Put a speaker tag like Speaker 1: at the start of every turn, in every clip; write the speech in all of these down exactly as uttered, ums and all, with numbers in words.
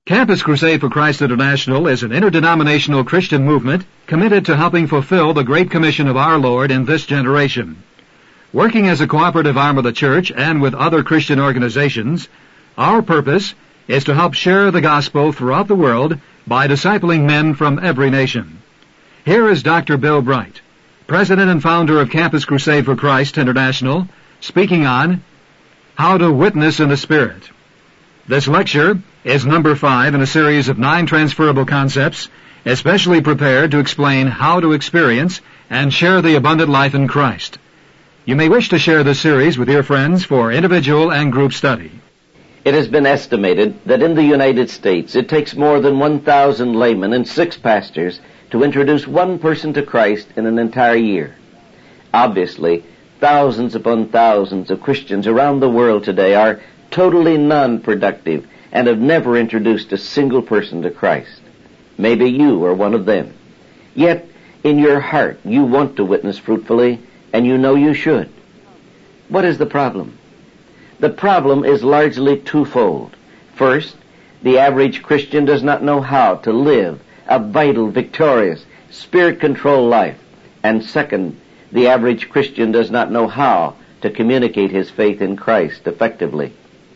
Speaker 1: Campus Crusade for Christ International is an interdenominational Christian movement committed to helping fulfill the Great Commission of our Lord in this generation. Working as a cooperative arm of the church and with other Christian organizations, our purpose is to help share the gospel throughout the world by discipling men from every nation. Here is Doctor Bill Bright, President and founder of Campus Crusade for Christ International, speaking on How to Witness in the Spirit. This lecture is number five in a series of nine transferable concepts, especially prepared to explain how to experience and share the abundant life in Christ. You may wish to share this series with your friends for individual and group study.
Speaker 2: It has been estimated that in the United States it takes more than one thousand laymen and six pastors to introduce one person to Christ in an entire year. Obviously, thousands upon thousands of Christians around the world today are totally non-productive and have never introduced a single person to Christ. Maybe you are one of them. Yet, in your heart, you want to witness fruitfully, and you know you should. What is the problem? The problem is largely twofold. First, the average Christian does not know how to live a vital, victorious, Spirit-controlled life. And second, the average Christian does not know how to communicate his faith in Christ effectively.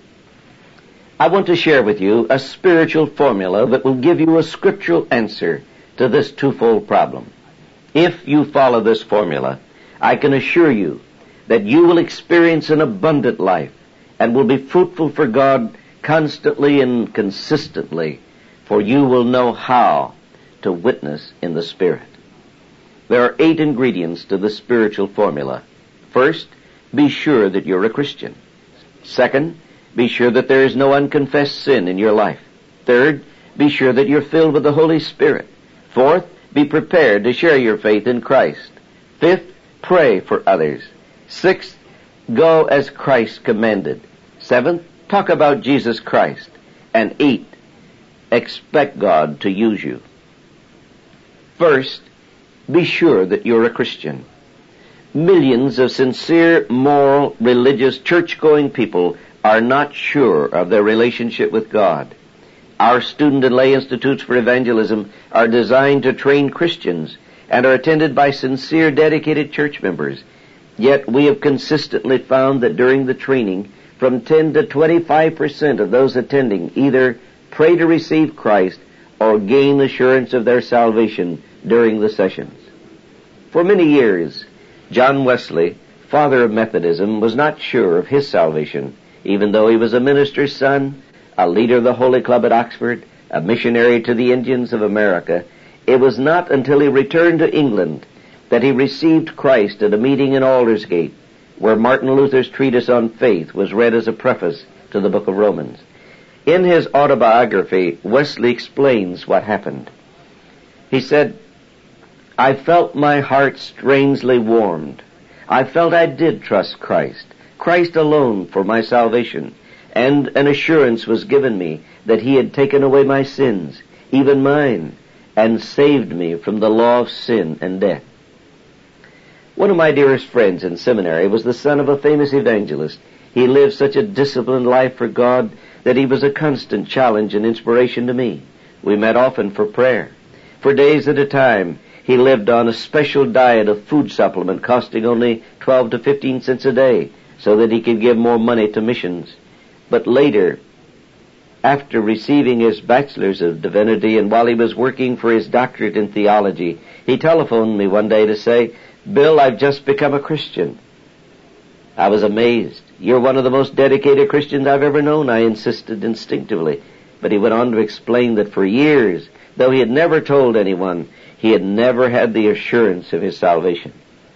Speaker 2: I want to share with you a spiritual formula that will give you a scriptural answer to this twofold problem. If you follow this formula, I can assure you that you will experience an abundant life and will be fruitful for God constantly and consistently, for you will know how to witness in the Spirit. There are eight ingredients to the spiritual formula. First, be sure that you're a Christian. Second, be sure that there is no unconfessed sin in your life. Third, be sure that you're filled with the Holy Spirit. Fourth, be prepared to share your faith in Christ. Fifth, pray for others. Sixth, go as Christ commanded. Seventh, talk about Jesus Christ. And eighth, expect God to use you. First, be sure that you're a Christian. Millions of sincere, moral, religious, church-going people are not sure of their relationship with God. Our student and lay institutes for evangelism are designed to train Christians and are attended by sincere, dedicated church members. Yet we have consistently found that during the training, from ten to twenty-five percent of those attending either pray to receive Christ or gain assurance of their salvation during the sessions. For many years, John Wesley, father of Methodism, was not sure of his salvation, even though he was a minister's son, a leader of the Holy Club at Oxford, a missionary to the Indians of America. It was not until he returned to England that he received Christ at a meeting in Aldersgate, where Martin Luther's treatise on faith was read as a preface to the book of Romans. In his autobiography, Wesley explains what happened. He said, I felt my heart strangely warmed. I felt I did trust Christ, Christ alone for my salvation, and an assurance was given me that he had taken away my sins, even mine, and saved me from the law of sin and death. One of my dearest friends in seminary was the son of a famous evangelist. He lived such a disciplined life for God that he was a constant challenge and inspiration to me. We met often for prayer. For days at a time, he lived on a special diet of food supplement costing only twelve to fifteen cents a day so that he could give more money to missions. But later, after receiving his bachelor's of divinity and while he was working for his doctorate in theology, he telephoned me one day to say, Bill, I've just become a Christian. I was amazed. You're one of the most dedicated Christians I've ever known, I insisted instinctively. But he went on to explain that for years, though he had never told anyone, he had never had the assurance of his salvation.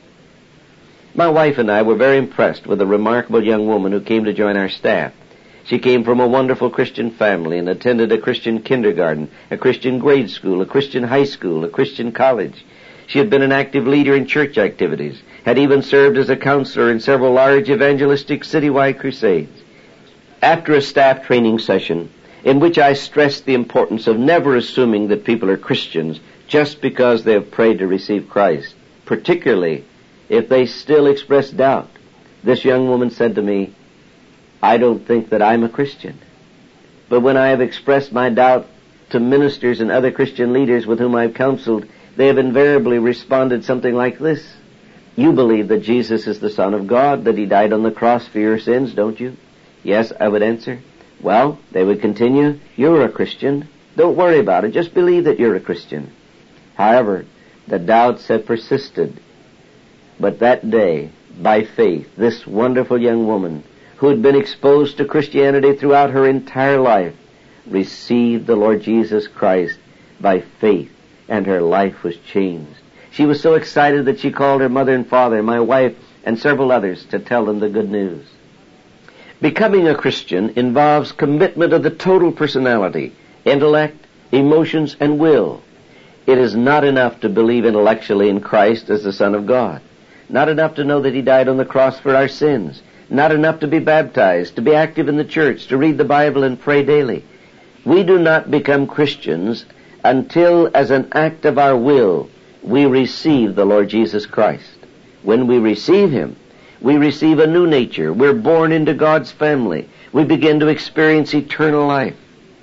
Speaker 2: My wife and I were very impressed with a remarkable young woman who came to join our staff. She came from a wonderful Christian family and attended a Christian kindergarten, a Christian grade school, a Christian high school, a Christian college. She had been an active leader in church activities, had even served as a counselor in several large evangelistic citywide crusades. After a staff training session, in which I stressed the importance of never assuming that people are Christians just because they have prayed to receive Christ, particularly if they still express doubt, this young woman said to me, I don't think that I'm a Christian. But when I have expressed my doubt to ministers and other Christian leaders with whom I've counseled, they have invariably responded something like this: "You believe that Jesus is the Son of God, that He died on the cross for your sins, don't you?" "Yes," I would answer. "Well," they would continue, "you're a Christian. Don't worry about it. Just believe that you're a Christian." However, the doubts have persisted. But that day, by faith, this wonderful young woman, who had been exposed to Christianity throughout her entire life, received the Lord Jesus Christ by faith, and her life was changed. She was so excited that she called her mother and father, my wife, and several others to tell them the good news. Becoming a Christian involves commitment of the total personality, intellect, emotions, and will. It is not enough to believe intellectually in Christ as the Son of God. Not enough to know that He died on the cross for our sins. Not enough to be baptized, to be active in the church, to read the Bible and pray daily. We do not become Christians until, as an act of our will, we receive the Lord Jesus Christ. When we receive Him, we receive a new nature. We're born into God's family. We begin to experience eternal life.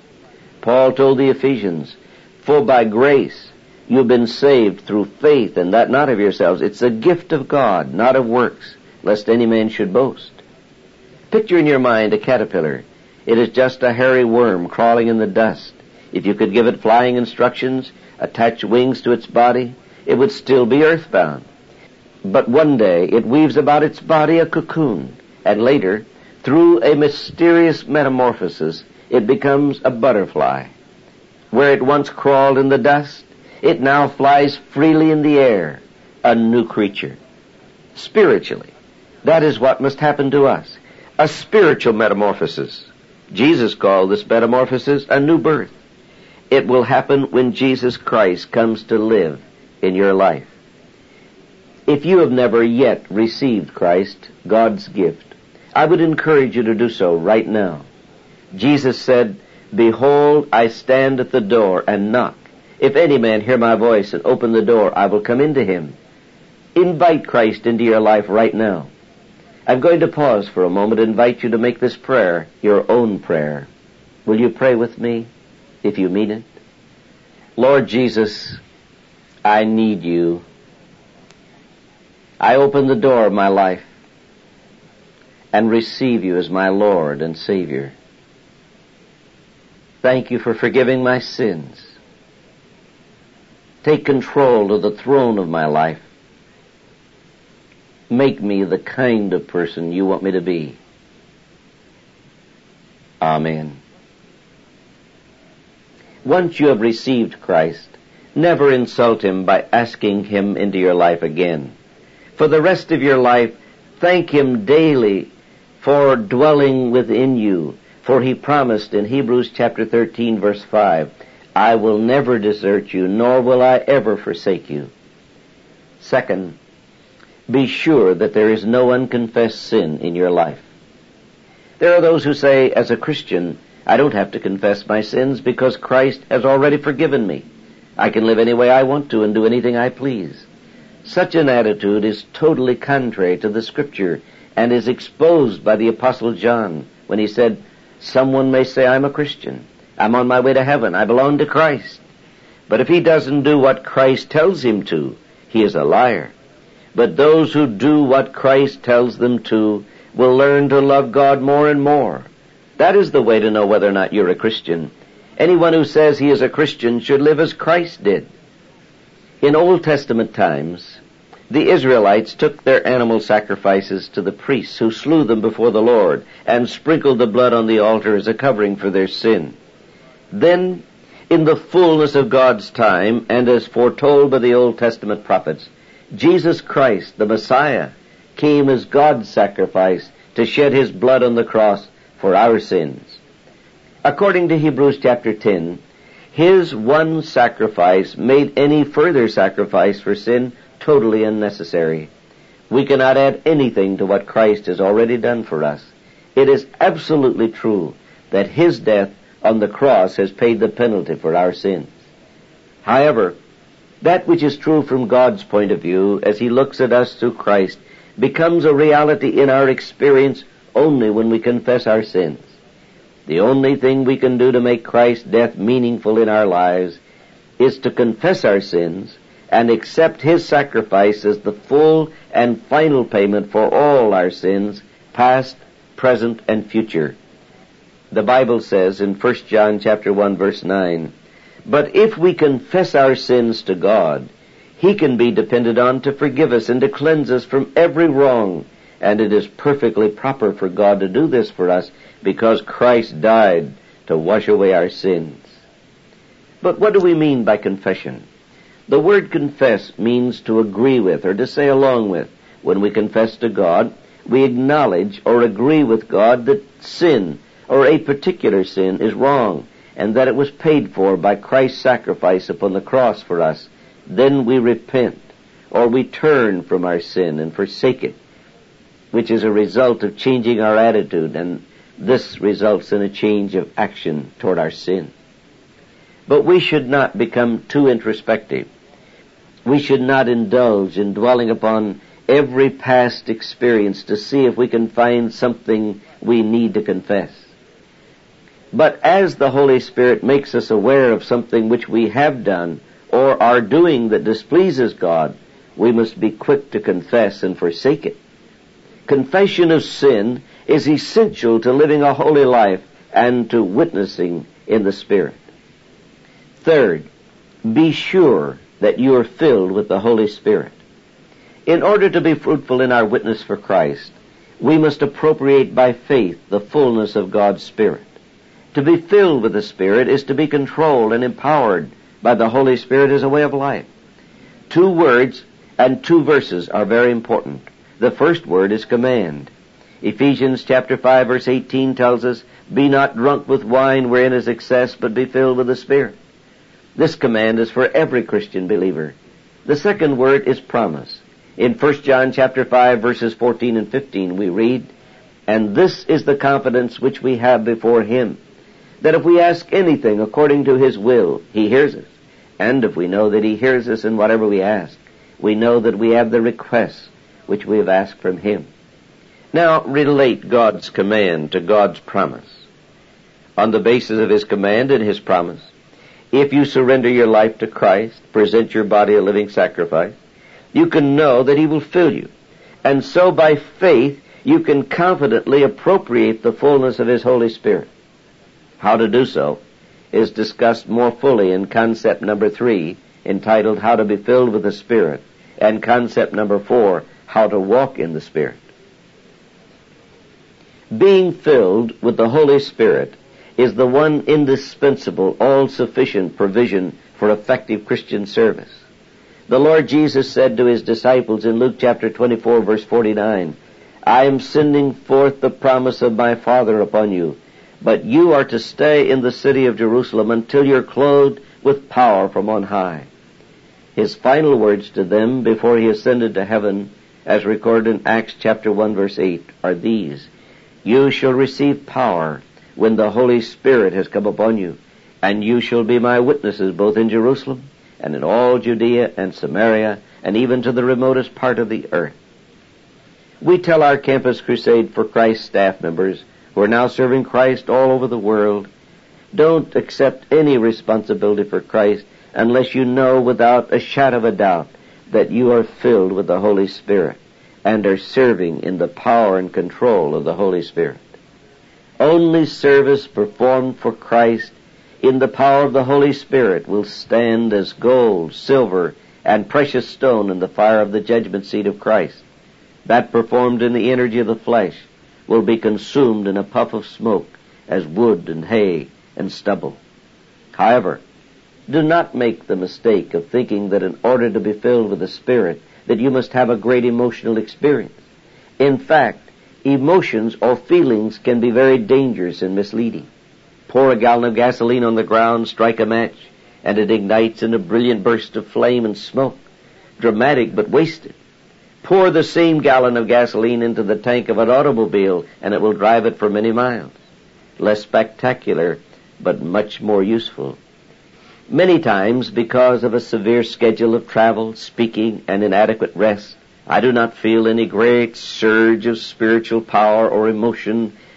Speaker 2: Paul told the Ephesians, "For by grace you've been saved through faith, and that not of yourselves. It's a gift of God, not of works, lest any man should boast." Picture in your mind a caterpillar. It is just a hairy worm crawling in the dust. If you could give it flying instructions, attach wings to its body, it would still be earthbound. But one day it weaves about its body a cocoon, and later, through a mysterious metamorphosis, it becomes a butterfly. Where it once crawled in the dust, it now flies freely in the air, a new creature. Spiritually, that is what must happen to us, a spiritual metamorphosis. Jesus called this metamorphosis a new birth. It will happen when Jesus Christ comes to live in your life. If you have never yet received Christ, God's gift, I would encourage you to do so right now. Jesus said, "Behold, I stand at the door and knock. If any man hear my voice and open the door, I will come into him." Invite Christ into your life right now. I'm going to pause for a moment and invite you to make this prayer your own prayer. Will you pray with me, if you mean it? Lord Jesus, I need you. I open the door of my life and receive you as my Lord and Savior. Thank you for forgiving my sins. Take control of the throne of my life. Make me the kind of person you want me to be. Amen. Once you have received Christ, never insult Him by asking Him into your life again. For the rest of your life, thank Him daily for dwelling within you. For He promised in Hebrews chapter thirteen, verse five, "I will never desert you, nor will I ever forsake you." Second, be sure that there is no unconfessed sin in your life. There are those who say, as a Christian, I don't have to confess my sins because Christ has already forgiven me. I can live any way I want to and do anything I please. Such an attitude is totally contrary to the Scripture and is exposed by the Apostle John when he said, "Someone may say, I'm a Christian. I'm on my way to heaven. I belong to Christ. But if he doesn't do what Christ tells him to, he is a liar. But those who do what Christ tells them to will learn to love God more and more." That is the way to know whether or not you're a Christian. Anyone who says he is a Christian should live as Christ did. In Old Testament times, the Israelites took their animal sacrifices to the priests who slew them before the Lord and sprinkled the blood on the altar as a covering for their sin. Then, in the fullness of God's time, and as foretold by the Old Testament prophets, Jesus Christ, the Messiah, came as God's sacrifice to shed His blood on the cross for our sins. According to Hebrews chapter ten, His one sacrifice made any further sacrifice for sin totally unnecessary. We cannot add anything to what Christ has already done for us. It is absolutely true that His death on the cross has paid the penalty for our sins. However, that which is true from God's point of view as He looks at us through Christ becomes a reality in our experience only when we confess our sins. The only thing we can do to make Christ's death meaningful in our lives is to confess our sins and accept His sacrifice as the full and final payment for all our sins, past, present, and future. The Bible says in First John chapter one verse nine, "But if we confess our sins to God, He can be depended on to forgive us and to cleanse us from every wrong, and it is perfectly proper for God to do this for us because Christ died to wash away our sins." But what do we mean by confession? The word confess means to agree with or to say along with. When we confess to God, we acknowledge or agree with God that sin, or a particular sin, is wrong, and that it was paid for by Christ's sacrifice upon the cross for us. Then we repent, or we turn from our sin and forsake it, which is a result of changing our attitude, and this results in a change of action toward our sin. But we should not become too introspective. We should not indulge in dwelling upon every past experience to see if we can find something we need to confess. But as the Holy Spirit makes us aware of something which we have done or are doing that displeases God, we must be quick to confess and forsake it. Confession of sin is essential to living a holy life and to witnessing in the Spirit. Third, be sure that you are filled with the Holy Spirit. In order to be fruitful in our witness for Christ, we must appropriate by faith the fullness of God's Spirit. To be filled with the Spirit is to be controlled and empowered by the Holy Spirit as a way of life. Two words and two verses are very important. The first word is command. Ephesians chapter five verse eighteen tells us, "Be not drunk with wine wherein is excess, but be filled with the Spirit." This command is for every Christian believer. The second word is promise. In First John chapter five verses fourteen and fifteen we read, "And this is the confidence which we have before Him, that if we ask anything according to His will, He hears us. And if we know that He hears us in whatever we ask, we know that we have the requests which we have asked from Him." Now relate God's command to God's promise. On the basis of His command and His promise, if you surrender your life to Christ, present your body a living sacrifice, you can know that He will fill you. And so by faith, you can confidently appropriate the fullness of His Holy Spirit. How to do so is discussed more fully in concept number three, entitled How to be Filled with the Spirit, and concept number four, How to Walk in the Spirit. Being filled with the Holy Spirit is the one indispensable, all-sufficient provision for effective Christian service. The Lord Jesus said to His disciples in Luke chapter twenty-four verse forty-nine, "I am sending forth the promise of my Father upon you, but you are to stay in the city of Jerusalem until you're clothed with power from on high." His final words to them before He ascended to heaven, as recorded in Acts chapter one verse eight, are these, "You shall receive power when the Holy Spirit has come upon you, and you shall be my witnesses both in Jerusalem and in all Judea and Samaria and even to the remotest part of the earth." We tell our Campus Crusade for Christ staff members who are now serving Christ all over the world, don't accept any responsibility for Christ unless you know without a shadow of a doubt that you are filled with the Holy Spirit and are serving in the power and control of the Holy Spirit. Only service performed for Christ in the power of the Holy Spirit will stand as gold, silver, and precious stone in the fire of the judgment seat of Christ. That performed in the energy of the flesh will be consumed in a puff of smoke as wood and hay and stubble. However, do not make the mistake of thinking that in order to be filled with the Spirit that you must have a great emotional experience. In fact, emotions or feelings can be very dangerous and misleading. Pour a gallon of gasoline on the ground, strike a match, and it ignites in a brilliant burst of flame and smoke. Dramatic but wasted. Pour the same gallon of gasoline into the tank of an automobile, and it will drive it for many miles. Less spectacular, but much more useful. Many times, because of a severe schedule of travel, speaking, and inadequate rest, I do not feel any great surge of spiritual power or emotion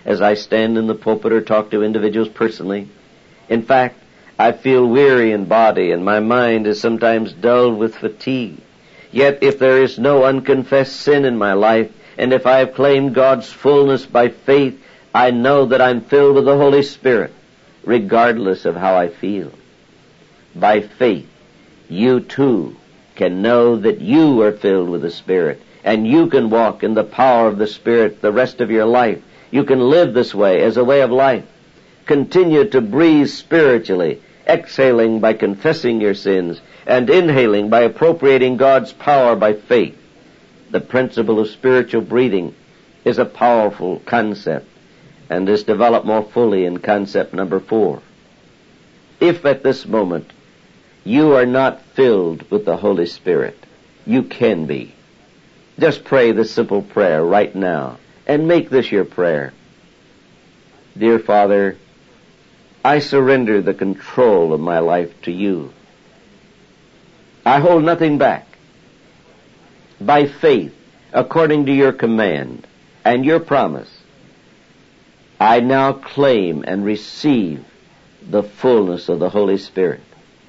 Speaker 2: as I stand in the pulpit or talk to individuals personally. In fact, I feel weary in body, and my mind is sometimes dulled with fatigue. Yet if there is no unconfessed sin in my life, and if I have claimed God's fullness by faith, I know that I'm filled with the Holy Spirit, regardless of how I feel. By faith, you too can know that you are filled with the Spirit, and you can walk in the power of the Spirit the rest of your life. You can live this way as a way of life. Continue to breathe spiritually, exhaling by confessing your sins, and inhaling by appropriating God's power by faith. The principle of spiritual breathing is a powerful concept, and is developed more fully in concept number four. If at this moment you are not filled with the Holy Spirit, you can be. Just pray this simple prayer right now, and make this your prayer. Dear Father, I surrender the control of my life to you. I hold nothing back. By faith, according to your command and your promise, I now claim and receive the fullness of the Holy Spirit.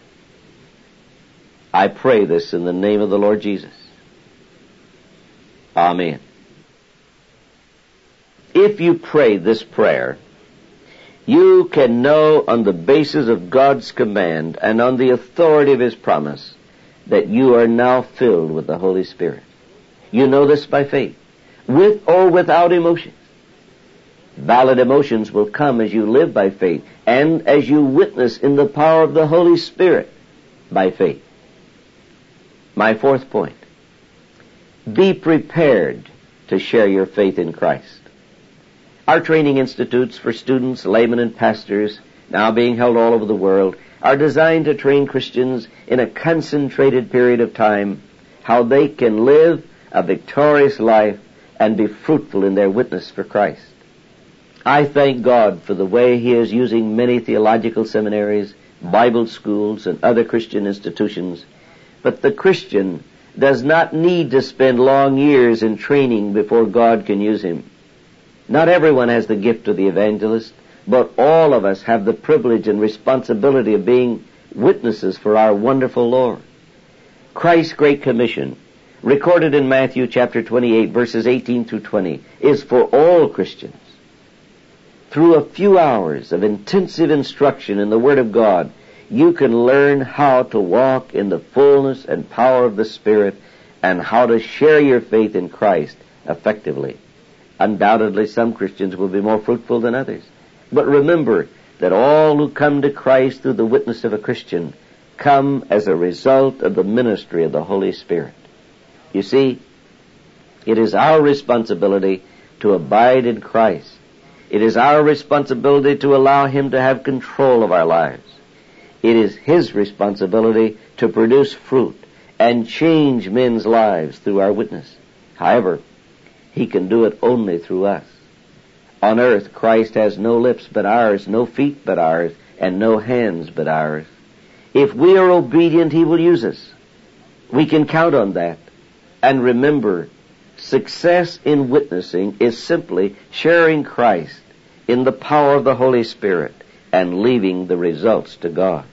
Speaker 2: I pray this in the name of the Lord Jesus. Amen. If you pray this prayer, you can know on the basis of God's command and on the authority of His promise that you are now filled with the Holy Spirit. You know this by faith, with or without emotions. Valid emotions will come as you live by faith and as you witness in the power of the Holy Spirit by faith. My fourth point, be prepared to share your faith in Christ. Our training institutes for students, laymen, and pastors, now being held all over the world, are designed to train Christians in a concentrated period of time how they can live a victorious life and be fruitful in their witness for Christ. I thank God for the way He is using many theological seminaries, Bible schools, and other Christian institutions, but the Christian does not need to spend long years in training before God can use him. Not everyone has the gift of the evangelist, but all of us have the privilege and responsibility of being witnesses for our wonderful Lord. Christ's Great Commission, recorded in Matthew chapter twenty-eight, verses eighteen through twenty, is for all Christians. Through a few hours of intensive instruction in the Word of God, you can learn how to walk in the fullness and power of the Spirit and how to share your faith in Christ effectively. Undoubtedly, some Christians will be more fruitful than others. But remember that all who come to Christ through the witness of a Christian come as a result of the ministry of the Holy Spirit. You see, it is our responsibility to abide in Christ. It is our responsibility to allow Him to have control of our lives. It is His responsibility to produce fruit and change men's lives through our witness. However, He can do it only through us. On earth, Christ has no lips but ours, no feet but ours, and no hands but ours. If we are obedient, He will use us. We can count on that. And remember, success in witnessing is simply sharing Christ in the power of the Holy Spirit and leaving the results to God.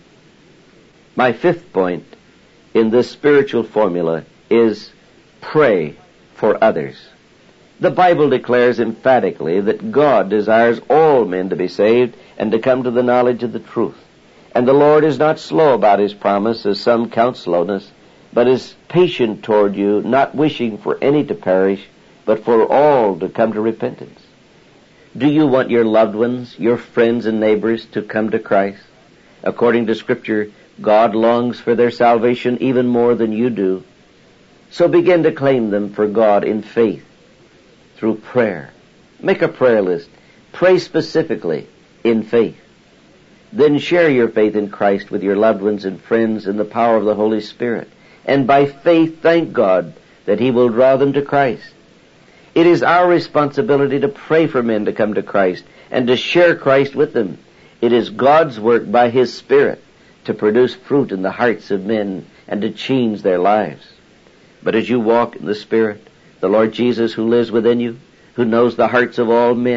Speaker 2: My fifth point in this spiritual formula is pray for others. The Bible declares emphatically that God desires all men to be saved and to come to the knowledge of the truth. And the Lord is not slow about His promise, as some count slowness, but is patient toward you, not wishing for any to perish, but for all to come to repentance. Do you want your loved ones, your friends and neighbors, to come to Christ? According to Scripture, God longs for their salvation even more than you do. So begin to claim them for God in faith through prayer. Make a prayer list. Pray specifically in faith. Then share your faith in Christ with your loved ones and friends in the power of the Holy Spirit. And by faith thank God that He will draw them to Christ. It is our responsibility to pray for men to come to Christ and to share Christ with them. It is God's work by His Spirit to produce fruit in the hearts of men and to change their lives. But as you walk in the Spirit, the Lord Jesus who lives within you, who knows the hearts of all men,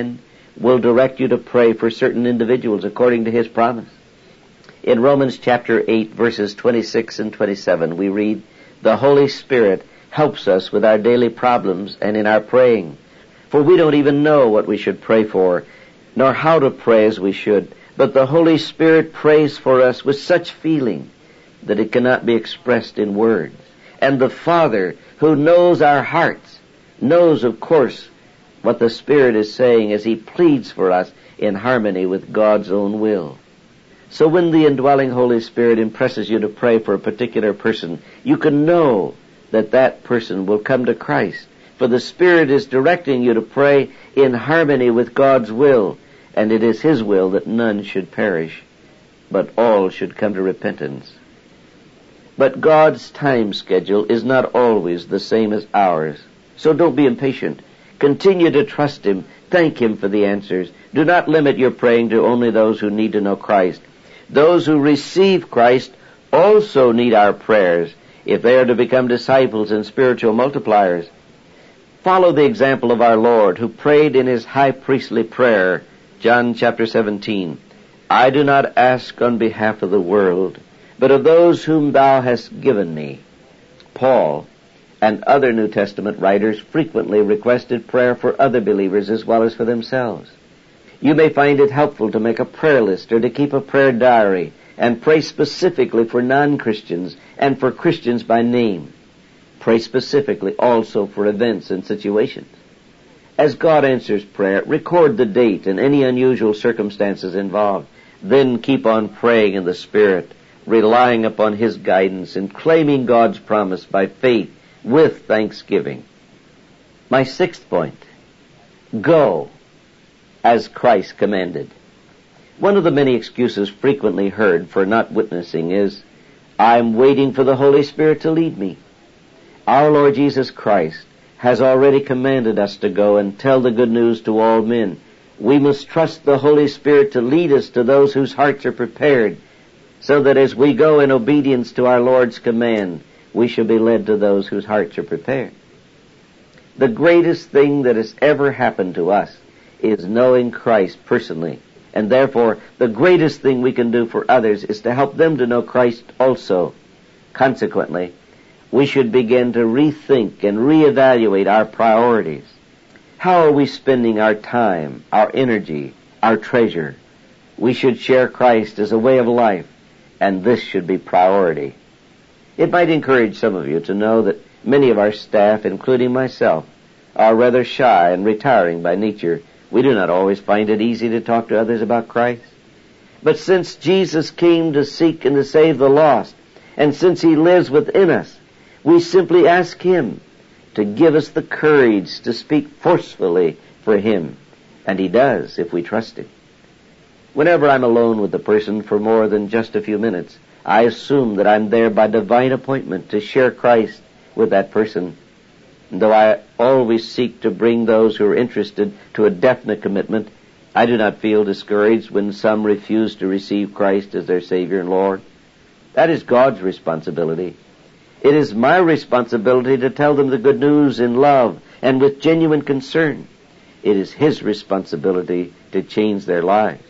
Speaker 2: will direct you to pray for certain individuals according to His promise. In Romans chapter eight, verses twenty-six and twenty-seven, we read, "The Holy Spirit helps us with our daily problems and in our praying. For we don't even know what we should pray for, nor how to pray as we should. But the Holy Spirit prays for us with such feeling that it cannot be expressed in words. And the Father, who knows our hearts, knows, of course, what the Spirit is saying as He pleads for us in harmony with God's own will." So when the indwelling Holy Spirit impresses you to pray for a particular person, you can know that that person will come to Christ. For the Spirit is directing you to pray in harmony with God's will, and it is His will that none should perish, but all should come to repentance. But God's time schedule is not always the same as ours, so don't be impatient. Continue to trust Him. Thank Him for the answers. Do not limit your praying to only those who need to know Christ. Those who receive Christ also need our prayers if they are to become disciples and spiritual multipliers. Follow the example of our Lord, who prayed in His high priestly prayer, John chapter seventeen, "I do not ask on behalf of the world, but of those whom Thou hast given me." Paul and other New Testament writers frequently requested prayer for other believers as well as for themselves. You may find it helpful to make a prayer list or to keep a prayer diary and pray specifically for non-Christians and for Christians by name. Pray specifically also for events and situations. As God answers prayer, record the date and any unusual circumstances involved. Then keep on praying in the Spirit, relying upon His guidance and claiming God's promise by faith with thanksgiving. My sixth point, go as Christ commanded. One of the many excuses frequently heard for not witnessing is, "I'm waiting for the Holy Spirit to lead me." Our Lord Jesus Christ has already commanded us to go and tell the good news to all men. We must trust the Holy Spirit to lead us to those whose hearts are prepared, so that as we go in obedience to our Lord's command, we shall be led to those whose hearts are prepared. The greatest thing that has ever happened to us is knowing Christ personally, and therefore the greatest thing we can do for others is to help them to know Christ also. Consequently, we should begin to rethink and reevaluate our priorities. How are we spending our time, our energy, our treasure? We should share Christ as a way of life, and this should be priority. It might encourage some of you to know that many of our staff, including myself, are rather shy and retiring by nature. We do not always find it easy to talk to others about Christ. But since Jesus came to seek and to save the lost, and since He lives within us, we simply ask Him to give us the courage to speak forcefully for Him. And He does if we trust Him. Whenever I'm alone with a person for more than just a few minutes, I assume that I'm there by divine appointment to share Christ with that person. And though I always seek to bring those who are interested to a definite commitment, I do not feel discouraged when some refuse to receive Christ as their Savior and Lord. That is God's responsibility. It is my responsibility to tell them the good news in love and with genuine concern. It is His responsibility to change their lives.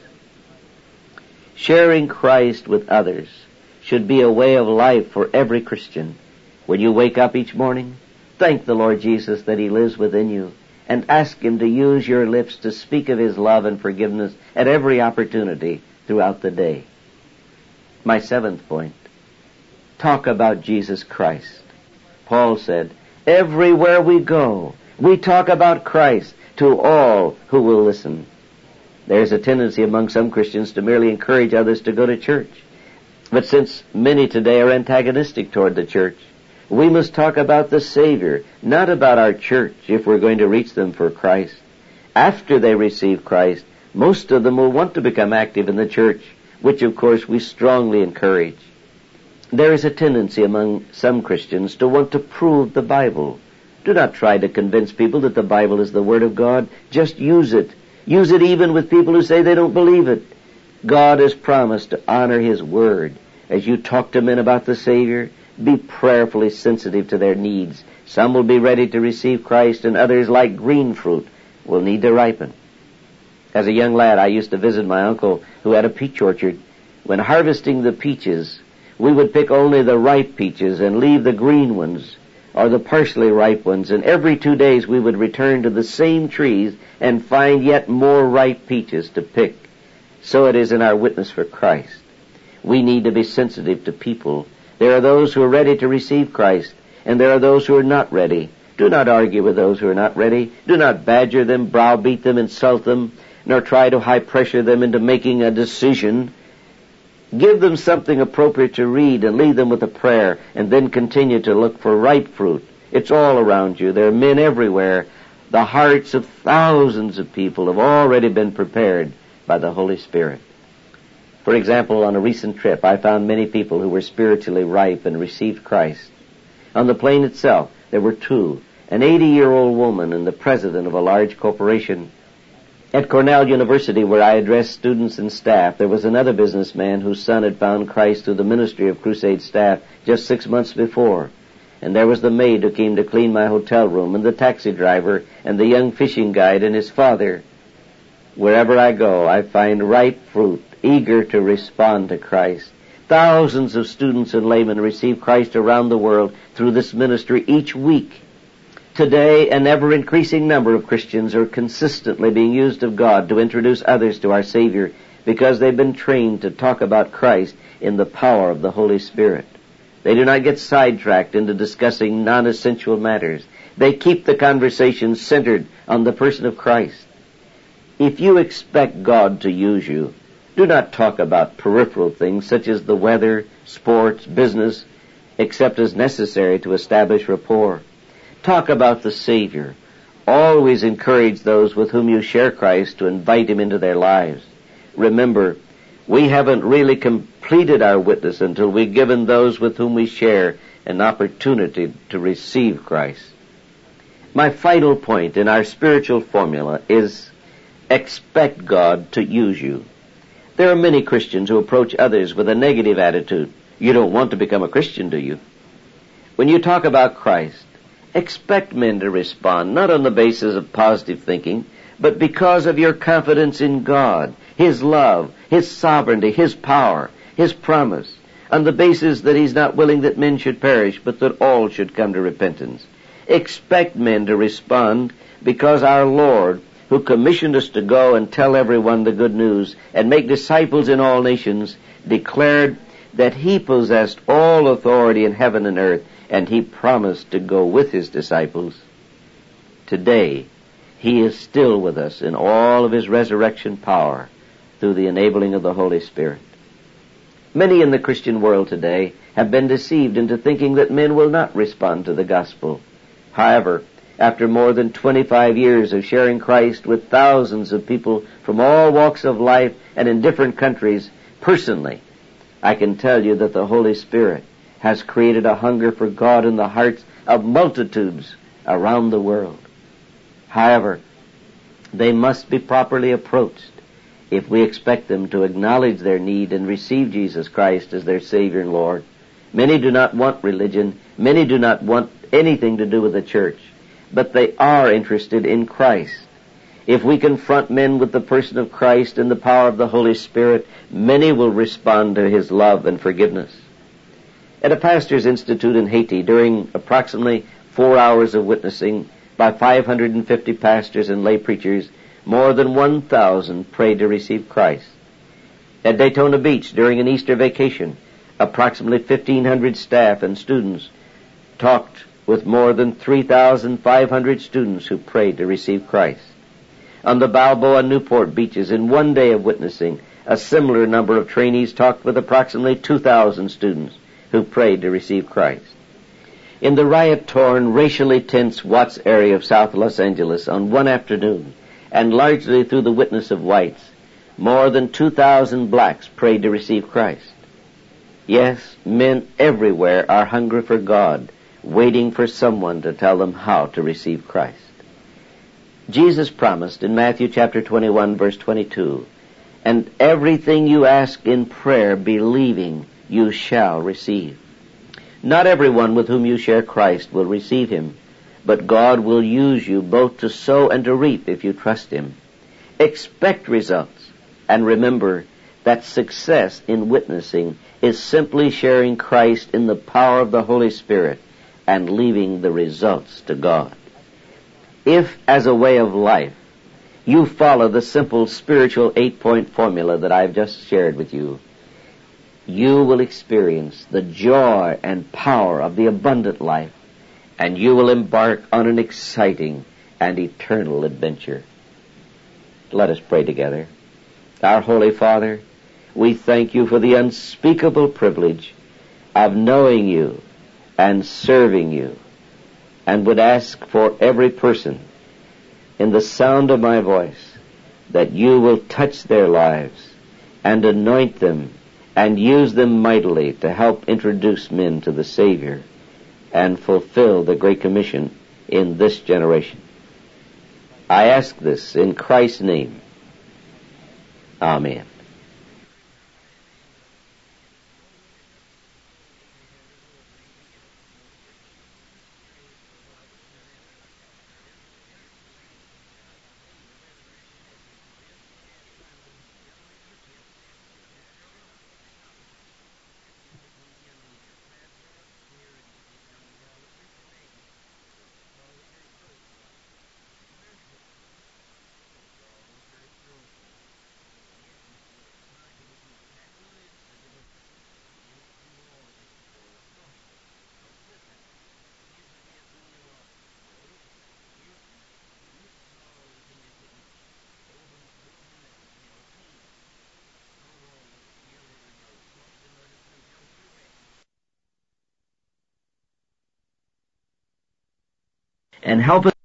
Speaker 2: Sharing Christ with others should be a way of life for every Christian. When you wake up each morning, thank the Lord Jesus that He lives within you, and ask Him to use your lips to speak of His love and forgiveness at every opportunity throughout the day. My seventh point, talk about Jesus Christ. Paul said, "Everywhere we go, we talk about Christ to all who will listen." There's a tendency among some Christians to merely encourage others to go to church. But since many today are antagonistic toward the church, we must talk about the Savior, not about our church, if we're going to reach them for Christ. After they receive Christ, most of them will want to become active in the church, which of course we strongly encourage. There is a tendency among some Christians to want to prove the Bible. Do not try to convince people that the Bible is the Word of God. Just use it. Use it even with people who say they don't believe it. God has promised to honor His Word. As you talk to men about the Savior, be prayerfully sensitive to their needs. Some will be ready to receive Christ, and others, like green fruit, will need to ripen. As a young lad, I used to visit my uncle who had a peach orchard. When harvesting the peaches, we would pick only the ripe peaches and leave the green ones or the partially ripe ones, and every two days we would return to the same trees and find yet more ripe peaches to pick. So it is in our witness for Christ. We need to be sensitive to people. There are those who are ready to receive Christ, and there are those who are not ready. Do not argue with those who are not ready. Do not badger them, browbeat them, insult them, nor try to high pressure them into making a decision. Give them something appropriate to read and lead them with a prayer, and then continue to look for ripe fruit. It's all around you. There are men everywhere. The hearts of thousands of people have already been prepared by the Holy Spirit. For example, on a recent trip, I found many people who were spiritually ripe and received Christ. On the plane itself, there were two, an eighty-year-old woman and the president of a large corporation. At Cornell University, where I addressed students and staff, there was another businessman whose son had found Christ through the ministry of Crusade staff just six months before. And there was the maid who came to clean my hotel room, and the taxi driver, and the young fishing guide and his father. Wherever I go, I find ripe fruit, eager to respond to Christ. Thousands of students and laymen receive Christ around the world through this ministry each week. Today, an ever-increasing number of Christians are consistently being used of God to introduce others to our Savior because they've been trained to talk about Christ in the power of the Holy Spirit. They do not get sidetracked into discussing non-essential matters. They keep the conversation centered on the person of Christ. If you expect God to use you, do not talk about peripheral things such as the weather, sports, business, except as necessary to establish rapport. Talk about the Savior. Always encourage those with whom you share Christ to invite Him into their lives. Remember, we haven't really completed our witness until we've given those with whom we share an opportunity to receive Christ. My final point in our spiritual formula is expect God to use you. There are many Christians who approach others with a negative attitude. You don't want to become a Christian, do you? When you talk about Christ, expect men to respond, not on the basis of positive thinking, but because of your confidence in God, His love, His sovereignty, His power, His promise, on the basis that He's not willing that men should perish, but that all should come to repentance. Expect men to respond because our Lord, who commissioned us to go and tell everyone the good news and make disciples in all nations, declared that He possessed all authority in heaven and earth, and He promised to go with His disciples. Today, He is still with us in all of His resurrection power through the enabling of the Holy Spirit. Many in the Christian world today have been deceived into thinking that men will not respond to the gospel. However, after more than twenty-five years of sharing Christ with thousands of people from all walks of life and in different countries, personally, I can tell you that the Holy Spirit has created a hunger for God in the hearts of multitudes around the world. However, they must be properly approached if we expect them to acknowledge their need and receive Jesus Christ as their Savior and Lord. Many do not want religion. Many do not want anything to do with the church, but they are interested in Christ. If we confront men with the person of Christ and the power of the Holy Spirit, many will respond to His love and forgiveness. At a pastor's institute in Haiti, during approximately four hours of witnessing by five hundred fifty pastors and lay preachers, more than one thousand prayed to receive Christ. At Daytona Beach, during an Easter vacation, approximately fifteen hundred staff and students talked with more than three thousand five hundred students who prayed to receive Christ. On the Balboa and Newport beaches, in one day of witnessing, a similar number of trainees talked with approximately two thousand students who prayed to receive Christ. In the riot-torn, racially tense Watts area of South Los Angeles on one afternoon, and largely through the witness of whites, more than two thousand blacks prayed to receive Christ. Yes, men everywhere are hungry for God, waiting for someone to tell them how to receive Christ. Jesus promised in Matthew chapter twenty-one, verse twenty-two, "And everything you ask in prayer, believing, you shall receive." Not everyone with whom you share Christ will receive Him, but God will use you both to sow and to reap if you trust Him. Expect results, and remember that success in witnessing is simply sharing Christ in the power of the Holy Spirit and leaving the results to God. If, as a way of life, you follow the simple spiritual eight-point formula that I've just shared with you, you will experience the joy and power of the abundant life, and you will embark on an exciting and eternal adventure. Let us pray together. Our Holy Father, we thank you for the unspeakable privilege of knowing you and serving you, and would ask for every person in the sound of my voice that you will touch their lives and anoint them and use them mightily to help introduce men to the Savior and fulfill the Great Commission in this generation. I ask this in Christ's name. Amen. And help us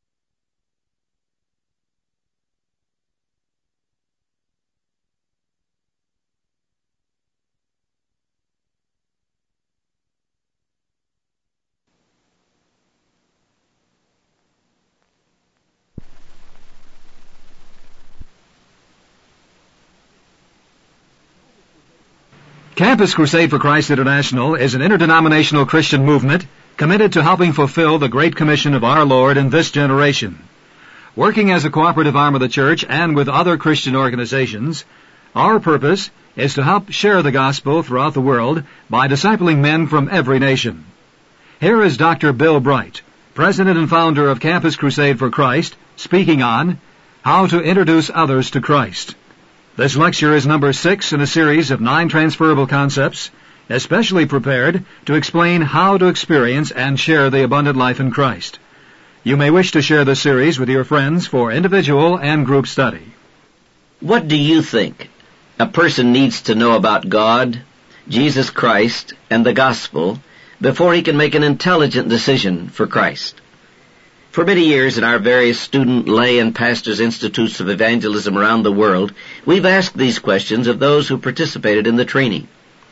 Speaker 1: Campus Crusade for Christ International is an interdenominational Christian movement committed to helping fulfill the Great Commission of our Lord in this generation. Working as a cooperative arm of the church and with other Christian organizations, our purpose is to help share the gospel throughout the world by discipling men from every nation. Here is Doctor Bill Bright, President and founder of Campus Crusade for Christ, speaking on How to Introduce Others to Christ. This lecture is number six in a series of nine transferable concepts, especially prepared to explain how to experience and share the abundant life in Christ. You may wish to share this series with your friends for individual and group study.
Speaker 2: What do you think a person needs to know about God, Jesus Christ, and the gospel before he can make an intelligent decision for Christ? For many years in our various student, lay, and pastors' institutes of evangelism around the world, we've asked these questions of those who participated in the training.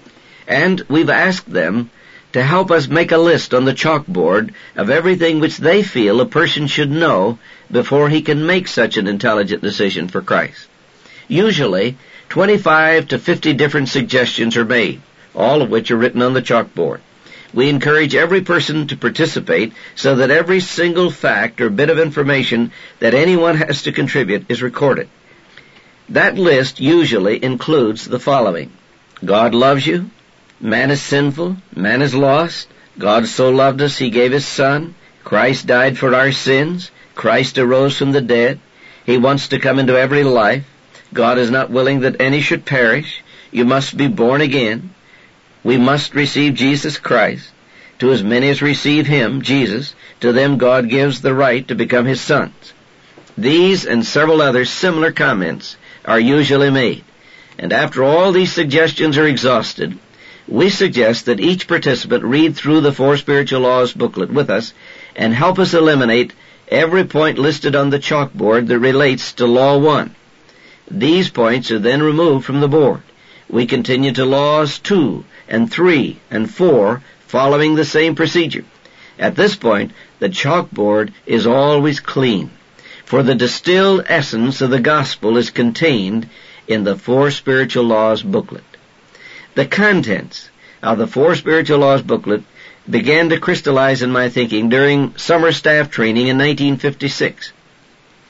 Speaker 2: And we've asked them to help us make a list on the chalkboard of everything which they feel a person should know before he can make such an intelligent decision for Christ. Usually, twenty-five to fifty different suggestions are made, all of which are written on the chalkboard. We encourage every person to participate so that every single fact or bit of information that anyone has to contribute is recorded. That list usually includes the following: God loves you, man is sinful, man is lost, God so loved us he gave his Son, Christ died for our sins, Christ arose from the dead, he wants to come into every life, God is not willing that any should perish, you must be born again, we must receive Jesus Christ. To as many as receive him, Jesus, to them God gives the right to become his sons. These and several other similar comments are usually made. And after all these suggestions are exhausted, we suggest that each participant read through the Four Spiritual Laws booklet with us and help us eliminate every point listed on the chalkboard that relates to Law one. These points are then removed from the board. We continue to Laws two and three and four, following the same procedure. At this point, the chalkboard is always clean, for the distilled essence of the gospel is contained in the Four Spiritual Laws booklet. The contents of the Four Spiritual Laws booklet began to crystallize in my thinking during summer staff training in nineteen fifty-six.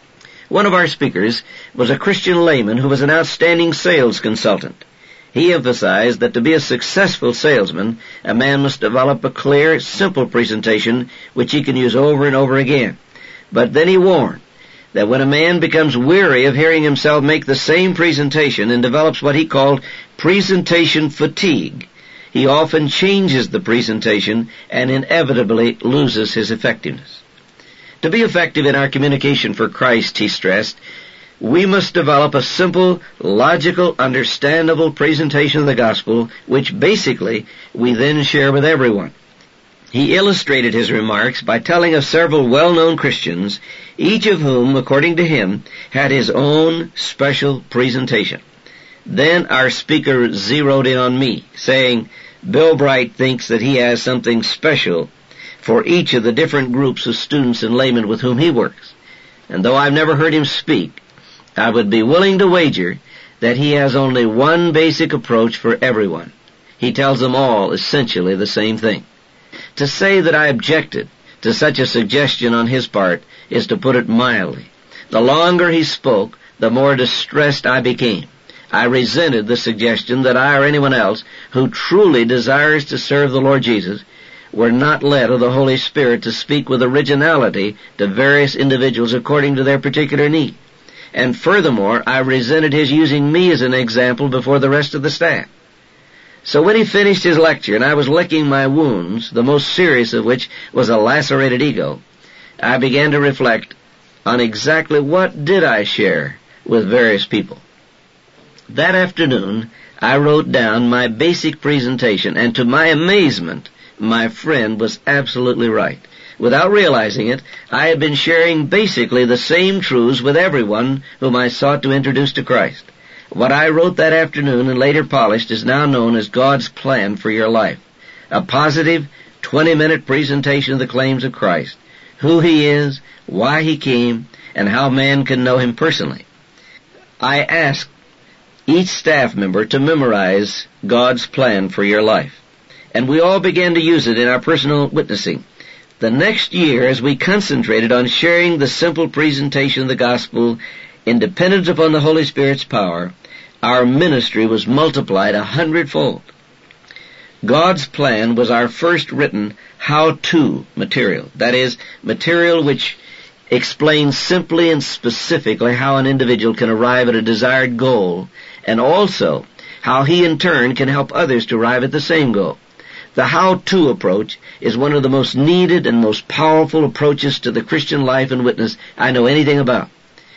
Speaker 3: One of our speakers was a Christian layman who was an outstanding sales consultant. He emphasized that to be a successful salesman, a man must develop a clear, simple presentation which he can use over and over again. But then he warned that when a man becomes weary of hearing himself make the same presentation and develops what he called presentation fatigue, he often changes the presentation and inevitably loses his effectiveness. To be effective in our communication for Christ, he stressed, we must develop a simple, logical, understandable presentation of the gospel, which basically we then share with everyone. He illustrated his remarks by telling of several well-known Christians, each of whom, according to him, had his own special presentation. Then our speaker zeroed in on me, saying, Bill Bright thinks that he has something special for each of the different groups of students and laymen with whom he works. And though I've never heard him speak, I would be willing to wager that he has only one basic approach for everyone. He tells them all essentially the same thing. To say that I objected to such a suggestion on his part is to put it mildly. The longer he spoke, the more distressed I became. I resented the suggestion that I or anyone else who truly desires to serve the Lord Jesus were not led of the Holy Spirit to speak with originality to various individuals according to their particular need. And furthermore, I resented his using me as an example before the rest of the staff. So when he finished his lecture and I was licking my wounds, the most serious of which was a lacerated ego, I began to reflect on exactly what did I share with various people. That afternoon, I wrote down my basic presentation, and to my amazement, my friend was absolutely right. Without realizing it, I had been sharing basically the same truths with everyone whom I sought to introduce to Christ. What I wrote that afternoon and later polished is now known as God's Plan for Your Life. A positive, twenty-minute presentation of the claims of Christ, who He is, why He came, and how man can know Him personally. I asked each staff member to memorize God's Plan for Your Life, and we all began to use it in our personal witnessing. The next year, as we concentrated on sharing the simple presentation of the gospel independent upon the Holy Spirit's power, our ministry was multiplied a hundredfold. God's plan was our first written how-to material. That is, material which explains simply and specifically how an individual can arrive at a desired goal, and also how he in turn can help others to arrive at the same goal. The how-to approach is one of the most needed and most powerful approaches to the Christian life and witness I know anything about.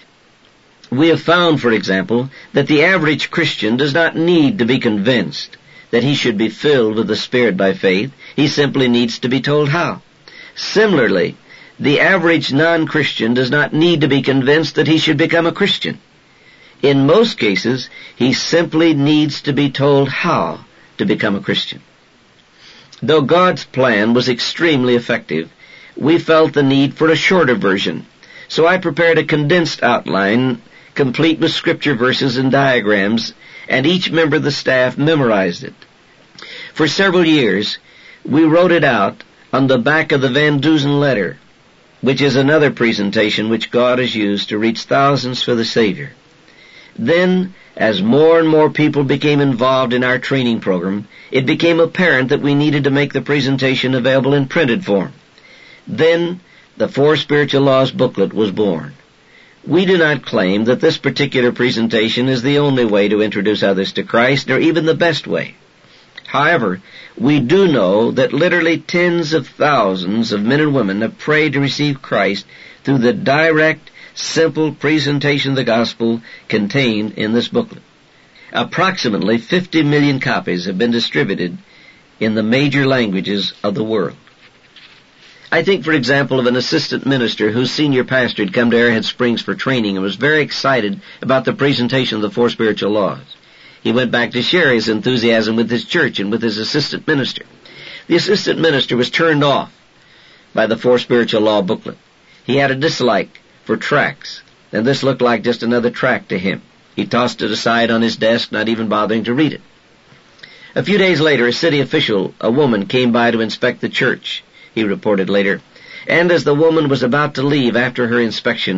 Speaker 3: We have found, for example, that the average Christian does not need to be convinced that he should be filled with the Spirit by faith. He simply needs to be told how. Similarly, the average non-Christian does not need to be convinced that he should become a Christian. In most cases, he simply needs to be told how to become a Christian. Though God's plan was extremely effective, we felt the need for a shorter version, so I prepared a condensed outline complete with scripture verses and diagrams, and each member of the staff memorized it. For several years, we wrote it out on the back of the Van Dusen letter, which is another presentation which God has used to reach thousands for the Savior. Then, as more and more people became involved in our training program, it became apparent that we needed to make the presentation available in printed form. Then, the Four Spiritual Laws booklet was born. We do not claim that this particular presentation is the only way to introduce others to Christ, or even the best way. However, we do know that literally tens of thousands of men and women have prayed to receive Christ through the direct, simple presentation of the gospel contained in this booklet. Approximately fifty million copies have been distributed in the major languages of the world. I think, for example, of an assistant minister whose senior pastor had come to Arrowhead Springs for training and was very excited about the presentation of the Four Spiritual Laws. He went back to share his enthusiasm with his church and with his assistant minister. The assistant minister was turned off by the Four Spiritual Law booklet. He had a dislike for tracts, and this looked like just another tract to him. He tossed it aside on his desk, not even bothering to read it. A few days later, a city official, a woman, came by to inspect the church, he reported later, and as the woman was about to leave after her inspection,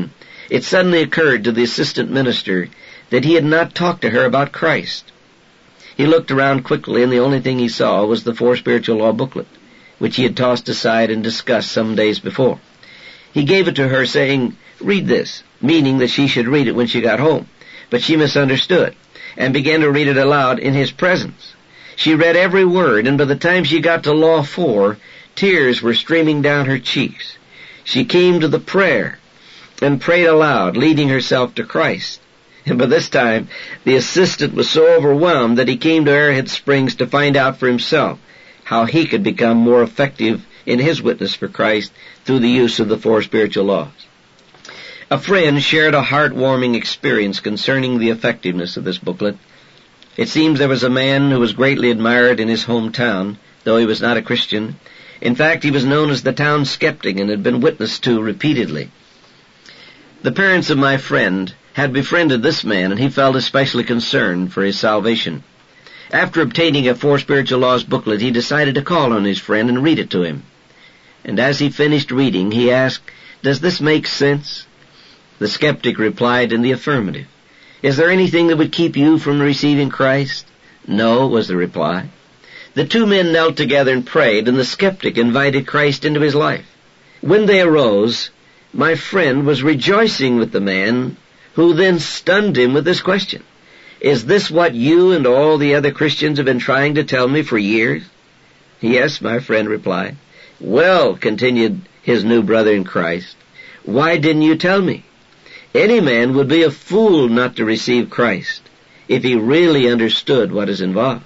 Speaker 3: it suddenly occurred to the assistant minister that he had not talked to her about Christ. He looked around quickly, and the only thing he saw was the Four Spiritual Law booklet, which he had tossed aside and discussed some days before. He gave it to her, saying, "Read this," meaning that she should read it when she got home. But she misunderstood, and began to read it aloud in his presence. She read every word, and by the time she got to Law four, tears were streaming down her cheeks. She came to the prayer, and prayed aloud, leading herself to Christ. And by this time, the assistant was so overwhelmed that he came to Arrowhead Springs to find out for himself how he could become more effective in his witness for Christ through the use of the Four Spiritual Laws. A friend shared a heartwarming experience concerning the effectiveness of this booklet. It seems there was a man who was greatly admired in his hometown, though he was not a Christian. In fact, he was known as the town skeptic and had been witnessed to repeatedly. The parents of my friend had befriended this man, and he felt especially concerned for his salvation. After obtaining a Four Spiritual Laws booklet, he decided to call on his friend and read it to him. And as he finished reading, he asked, "Does this make sense?" The skeptic replied in the affirmative. "Is there anything that would keep you from receiving Christ?" "No," was the reply. The two men knelt together and prayed, and the skeptic invited Christ into his life. When they arose, my friend was rejoicing with the man, who then stunned him with this question: "Is this what you and all the other Christians have been trying to tell me for years?" "Yes," my friend replied. "Well," continued his new brother in Christ, "why didn't you tell me? Any man would be a fool not to receive Christ if he really understood what is involved."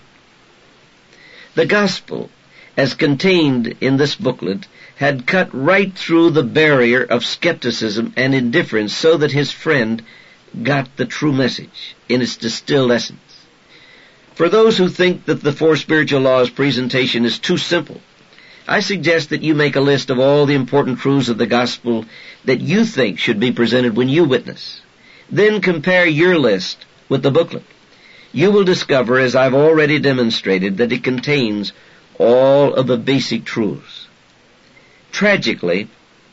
Speaker 3: The gospel, as contained in this booklet, had cut right through the barrier of skepticism and indifference so that his friend got the true message in its distilled essence. For those who think that the Four Spiritual Laws presentation is too simple, I suggest that you make a list of all the important truths of the gospel that you think should be presented when you witness. Then compare your list with the booklet. You will discover, as I've already demonstrated, that it contains all of the basic truths. Tragically,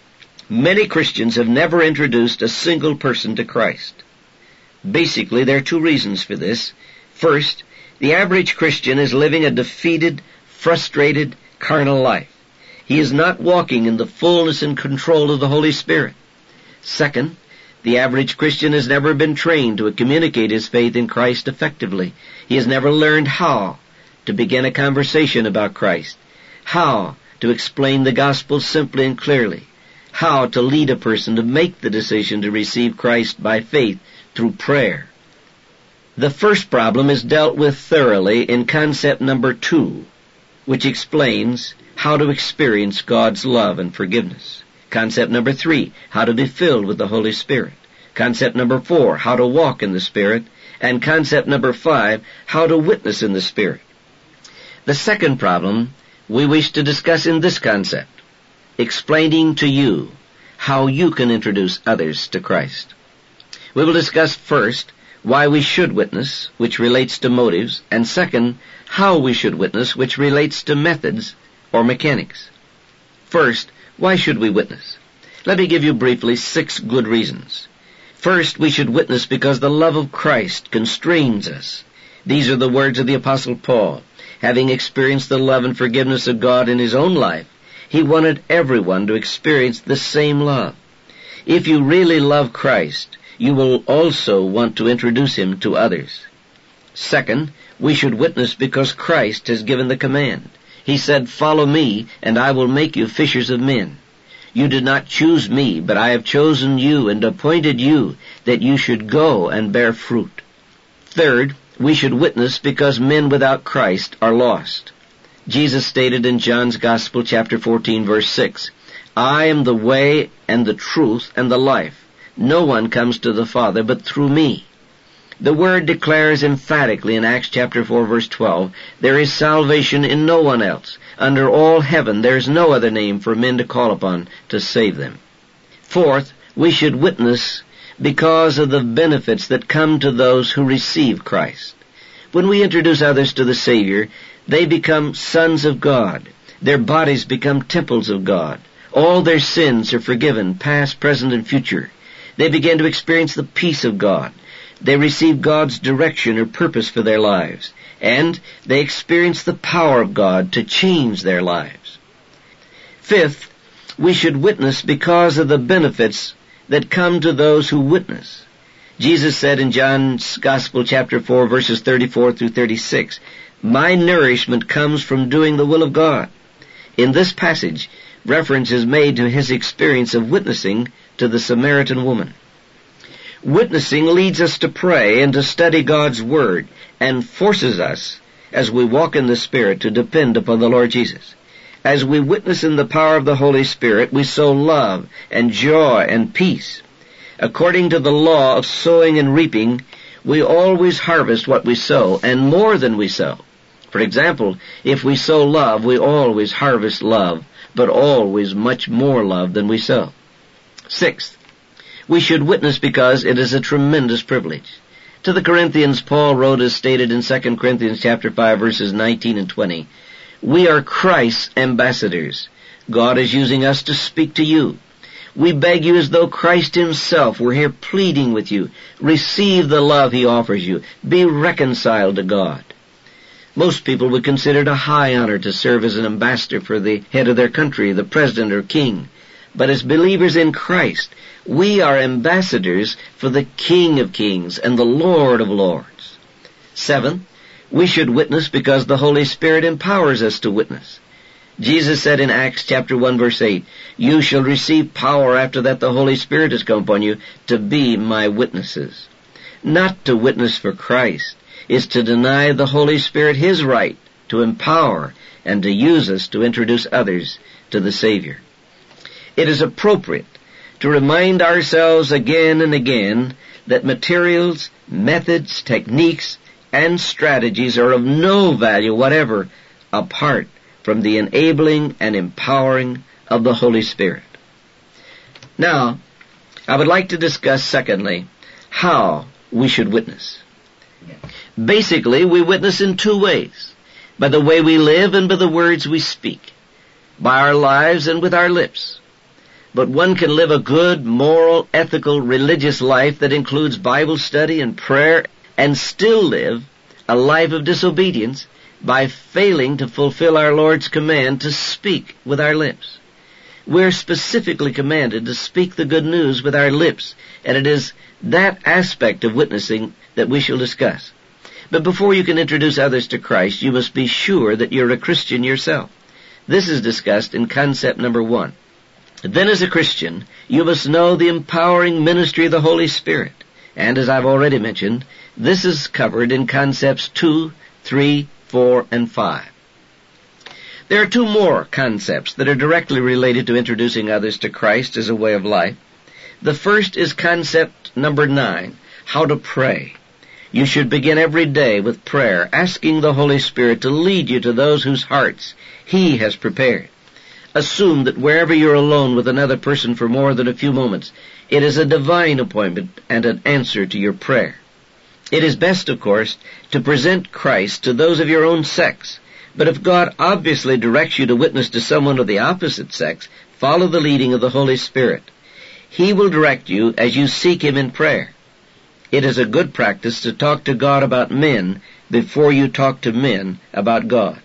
Speaker 3: many Christians have never introduced a single person to Christ. Basically, there are two reasons for this. First, the average Christian is living a defeated, frustrated, carnal life. He is not walking in the fullness and control of the Holy Spirit. Second, the average Christian has never been trained to communicate his faith in Christ effectively. He has never learned how to begin a conversation about Christ, how to explain the gospel simply and clearly, how to lead a person to make the decision to receive Christ by faith through prayer. The first problem is dealt with thoroughly in concept number two, which explains how to experience God's love and forgiveness. Concept number three, how to be filled with the Holy Spirit. Concept number four, how to walk in the Spirit. And concept number five, how to witness in the Spirit. The second problem we wish to discuss in this concept, explaining to you how you can introduce others to Christ. We will discuss first why we should witness, which relates to motives, and second, how we should witness, which relates to methods or mechanics. First, why should we witness? Let me give you briefly six good reasons. First, we should witness because the love of Christ constrains us. These are the words of the Apostle Paul. Having experienced the love and forgiveness of God in his own life, he wanted everyone to experience the same love. If you really love Christ, you will also want to introduce him to others. Second, we should witness because Christ has given the command. He said, "Follow me, and I will make you fishers of men." You did not choose me, but I have chosen you and appointed you that you should go and bear fruit. Third, we should witness because men without Christ are lost. Jesus stated in John's Gospel, chapter fourteen, verse six, "I am the way and the truth and the life. No one comes to the Father but through me." The Word declares emphatically in Acts chapter four, verse twelve, "There is salvation in no one else. Under all heaven there is no other name for men to call upon to save them." Fourth, we should witness because of the benefits that come to those who receive Christ. When we introduce others to the Savior, they become sons of God. Their bodies become temples of God. All their sins are forgiven, past, present, and future. They begin to experience the peace of God. They receive God's direction or purpose for their lives. And they experience the power of God to change their lives. Fifth, we should witness because of the benefits that come to those who witness. Jesus said in John's Gospel, chapter four, verses thirty-four through thirty-six, "My nourishment comes from doing the will of God." In this passage, reference is made to his experience of witnessing to the Samaritan woman. Witnessing leads us to pray and to study God's Word and forces us, as we walk in the Spirit, to depend upon the Lord Jesus. As we witness in the power of the Holy Spirit, we sow love and joy and peace. According to the law of sowing and reaping, we always harvest what we sow, and more than we sow. For example, if we sow love, we always harvest love, but always much more love than we sow. Sixth, we should witness because it is a tremendous privilege. To the Corinthians, Paul wrote as stated in Second Corinthians chapter five, verses nineteen and twenty, "We are Christ's ambassadors. God is using us to speak to you. We beg you as though Christ himself were here pleading with you. Receive the love he offers you. Be reconciled to God." Most people would consider it a high honor to serve as an ambassador for the head of their country, the president or king. But as believers in Christ, we are ambassadors for the King of Kings and the Lord of Lords. Seventh, we should witness because the Holy Spirit empowers us to witness. Jesus said in Acts chapter one, verse eight, "You shall receive power after that the Holy Spirit has come upon you to be my witnesses." Not to witness for Christ is to deny the Holy Spirit his right to empower and to use us to introduce others to the Savior. It is appropriate to remind ourselves again and again that materials, methods, techniques, and strategies are of no value whatever apart from the enabling and empowering of the Holy Spirit. Now, I would like to discuss, secondly, how we should witness. Basically, we witness in two ways: by the way we live and by the words we speak, by our lives and with our lips. But one can live a good, moral, ethical, religious life that includes Bible study and prayer and still live a life of disobedience by failing to fulfill our Lord's command to speak with our lips. We're specifically commanded to speak the good news with our lips, and it is that aspect of witnessing that we shall discuss. But before you can introduce others to Christ, you must be sure that you're a Christian yourself. This is discussed in concept number one. Then as a Christian, you must know the empowering ministry of the Holy Spirit. And as I've already mentioned, this is covered in concepts two, three, four, and five. There are two more concepts that are directly related to introducing others to Christ as a way of life. The first is concept number nine, how to pray. You should begin every day with prayer, asking the Holy Spirit to lead you to those whose hearts He has prepared. Assume that wherever you're alone with another person for more than a few moments, it is a divine appointment and an answer to your prayer. It is best, of course, to present Christ to those of your own sex, but if God obviously directs you to witness to someone of the opposite sex, follow the leading of the Holy Spirit. He will direct you as you seek Him in prayer. It is a good practice to talk to God about men before you talk to men about God.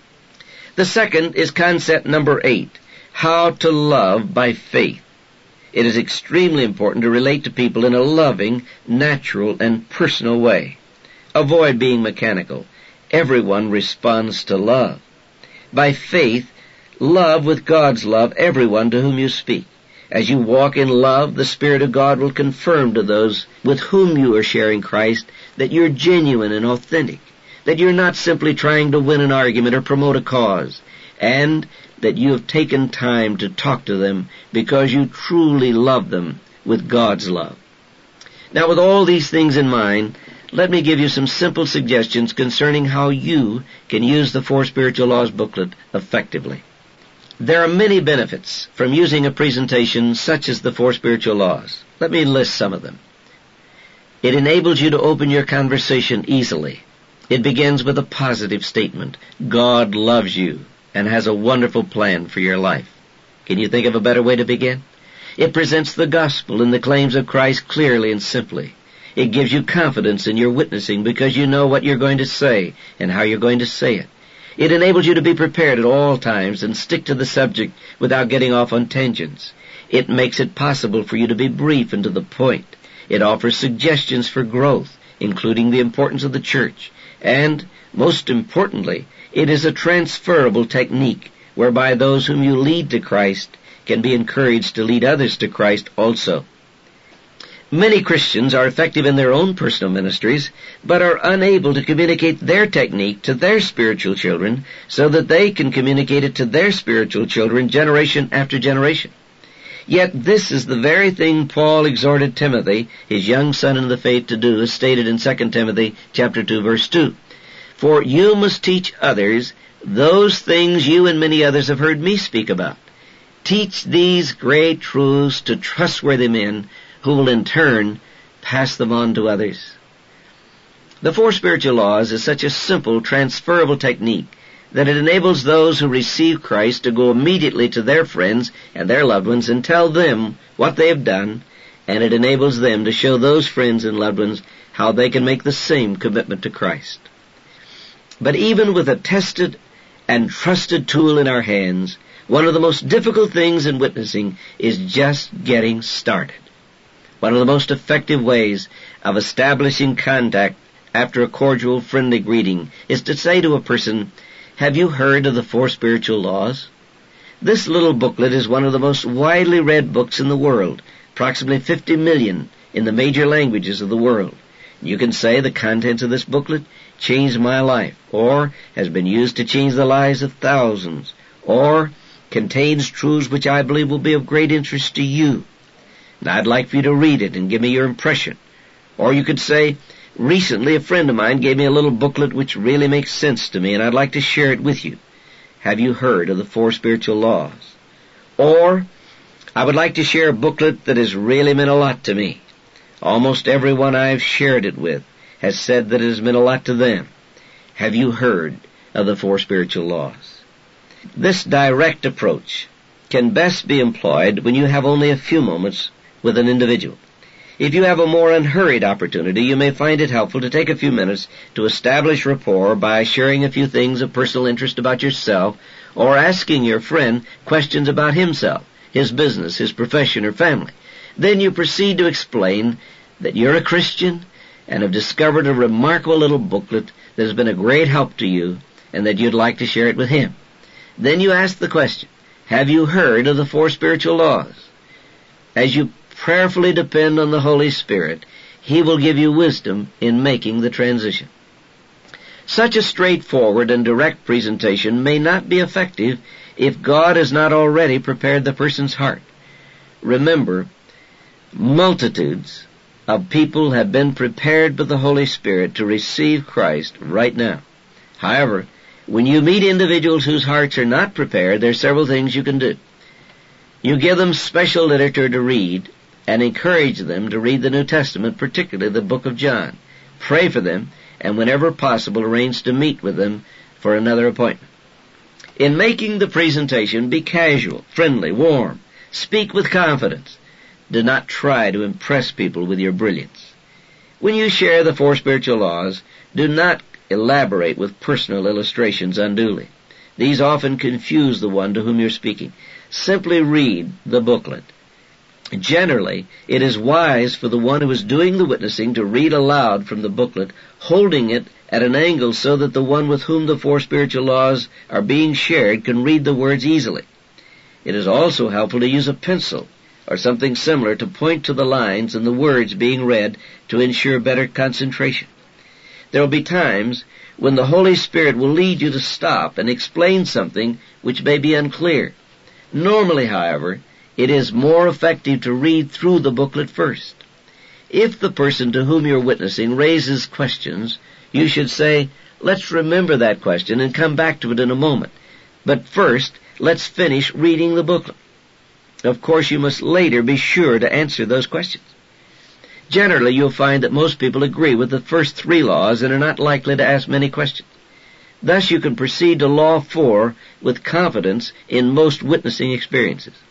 Speaker 3: The second is concept number eight, how to love by faith. It is extremely important to relate to people in a loving, natural, and personal way. Avoid being mechanical. Everyone responds to love. By faith, love with God's love everyone to whom you speak. As you walk in love, the Spirit of God will confirm to those with whom you are sharing Christ that you're genuine and authentic, that you're not simply trying to win an argument or promote a cause, and that you have taken time to talk to them because you truly love them with God's love. Now, with all these things in mind, let me give you some simple suggestions concerning how you can use the Four Spiritual Laws booklet effectively. There are many benefits from using a presentation such as the Four Spiritual Laws. Let me list some of them. It enables you to open your conversation easily. It begins with a positive statement. God loves you and has a wonderful plan for your life. Can you think of a better way to begin? It presents the gospel and the claims of Christ clearly and simply. It gives you confidence in your witnessing because you know what you're going to say and how you're going to say it. It enables you to be prepared at all times and stick to the subject without getting off on tangents. It makes it possible for you to be brief and to the point. It offers suggestions for growth, including the importance of the church. And, most importantly, it is a transferable technique whereby those whom you lead to Christ can be encouraged to lead others to Christ also. Many Christians are effective in their own personal ministries, but are unable to communicate their technique to their spiritual children so that they can communicate it to their spiritual children generation after generation. Yet this is the very thing Paul exhorted Timothy, his young son in the faith, to do, as stated in Second Timothy chapter two, verse two. For you must teach others those things you and many others have heard me speak about. Teach these great truths to trustworthy men who will in turn pass them on to others. The four spiritual laws is such a simple, transferable technique that it enables those who receive Christ to go immediately to their friends and their loved ones and tell them what they have done, and it enables them to show those friends and loved ones how they can make the same commitment to Christ. But even with a tested and trusted tool in our hands, one of the most difficult things in witnessing is just getting started. One of the most effective ways of establishing contact after a cordial, friendly greeting is to say to a person, "Have you heard of the four spiritual laws?" This little booklet is one of the most widely read books in the world, approximately fifty million in the major languages of the world. You can say the contents of this booklet changed my life, or has been used to change the lives of thousands, or contains truths which I believe will be of great interest to you. And I'd like for you to read it and give me your impression. Or you could say, recently a friend of mine gave me a little booklet which really makes sense to me, and I'd like to share it with you. Have you heard of the four spiritual laws? Or, I would like to share a booklet that has really meant a lot to me. Almost everyone I've shared it with has said that it has meant a lot to them. Have you heard of the four spiritual laws? This direct approach can best be employed when you have only a few moments with an individual. If you have a more unhurried opportunity, you may find it helpful to take a few minutes to establish rapport by sharing a few things of personal interest about yourself or asking your friend questions about himself, his business, his profession, or family. Then you proceed to explain that you're a Christian and have discovered a remarkable little booklet that has been a great help to you and that you'd like to share it with him. Then you ask the question, have you heard of the four spiritual laws? As you prayerfully depend on the Holy Spirit, He will give you wisdom in making the transition. Such a straightforward and direct presentation may not be effective if God has not already prepared the person's heart. Remember, multitudes of people have been prepared by the Holy Spirit to receive Christ right now. However, when you meet individuals whose hearts are not prepared, there are several things you can do. You give them special literature to read and encourage them to read the New Testament, particularly the book of John. Pray for them, and whenever possible, arrange to meet with them for another appointment. In making the presentation, be casual, friendly, warm. Speak with confidence. Do not try to impress people with your brilliance. When you share the four spiritual laws, do not elaborate with personal illustrations unduly. These often confuse the one to whom you're speaking. Simply read the booklet. Generally, it is wise for the one who is doing the witnessing to read aloud from the booklet, holding it at an angle so that the one with whom the four spiritual laws are being shared can read the words easily. It is also helpful to use a pencil or something similar to point to the lines and the words being read to ensure better concentration. There will be times when the Holy Spirit will lead you to stop and explain something which may be unclear. Normally, however, it is more effective to read through the booklet first. If the person to whom you're witnessing raises questions, you should say, let's remember that question and come back to it in a moment. But first, let's finish reading the booklet. Of course, you must later be sure to answer those questions. Generally, you'll find that most people agree with the first three laws and are not likely to ask many questions. Thus, you can proceed to Law four with confidence in most witnessing experiences.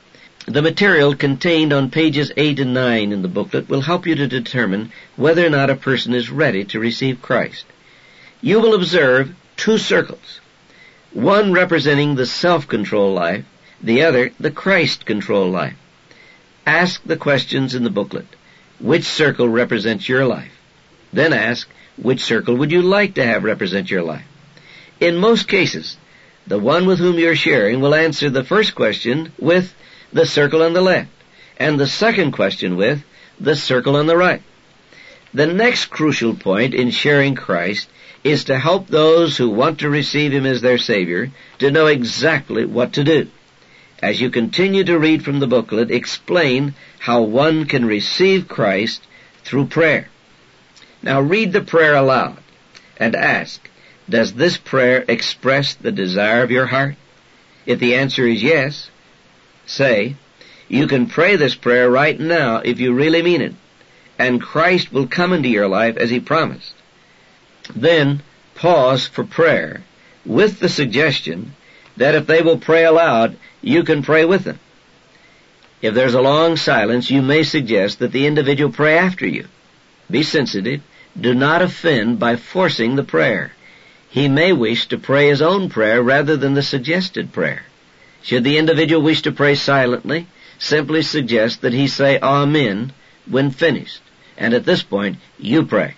Speaker 3: The material contained on pages eight and nine in the booklet will help you to determine whether or not a person is ready to receive Christ. You will observe two circles, one representing the self-control life, the other the Christ-control life. Ask the questions in the booklet. Which circle represents your life? Then ask, which circle would you like to have represent your life? In most cases, the one with whom you're sharing will answer the first question with the circle on the left, and the second question with the circle on the right. The next crucial point in sharing Christ is to help those who want to receive Him as their Savior to know exactly what to do. As you continue to read from the booklet, explain how one can receive Christ through prayer. Now read the prayer aloud and ask, does this prayer express the desire of your heart? If the answer is yes, say, you can pray this prayer right now if you really mean it, and Christ will come into your life as He promised. Then pause for prayer with the suggestion that if they will pray aloud, you can pray with them. If there's a long silence, you may suggest that the individual pray after you. Be sensitive. Do not offend by forcing the prayer. He may wish to pray his own prayer rather than the suggested prayer. Should the individual wish to pray silently, simply suggest that he say Amen when finished, and at this point, you pray.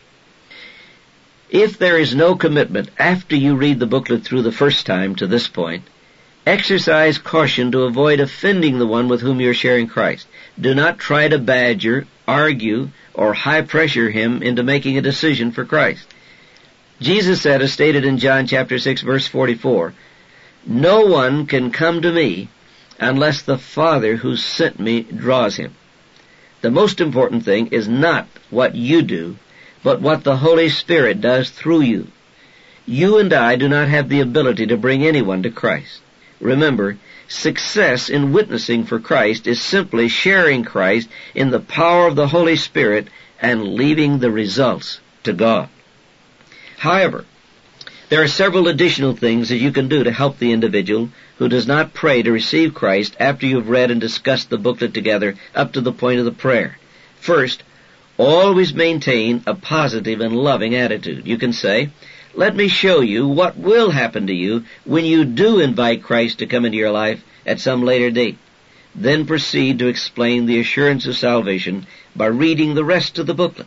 Speaker 3: If there is no commitment after you read the booklet through the first time to this point, exercise caution to avoid offending the one with whom you're sharing Christ. Do not try to badger, argue, or high-pressure him into making a decision for Christ. Jesus said, as stated in John chapter six, verse forty-four, no one can come to me unless the Father who sent me draws him. The most important thing is not what you do, but what the Holy Spirit does through you. You and I do not have the ability to bring anyone to Christ. Remember, success in witnessing for Christ is simply sharing Christ in the power of the Holy Spirit and leaving the results to God. However, there are several additional things that you can do to help the individual who does not pray to receive Christ after you've read and discussed the booklet together up to the point of the prayer. First, always maintain a positive and loving attitude. You can say, let me show you what will happen to you when you do invite Christ to come into your life at some later date. Then proceed to explain the assurance of salvation by reading the rest of the booklet.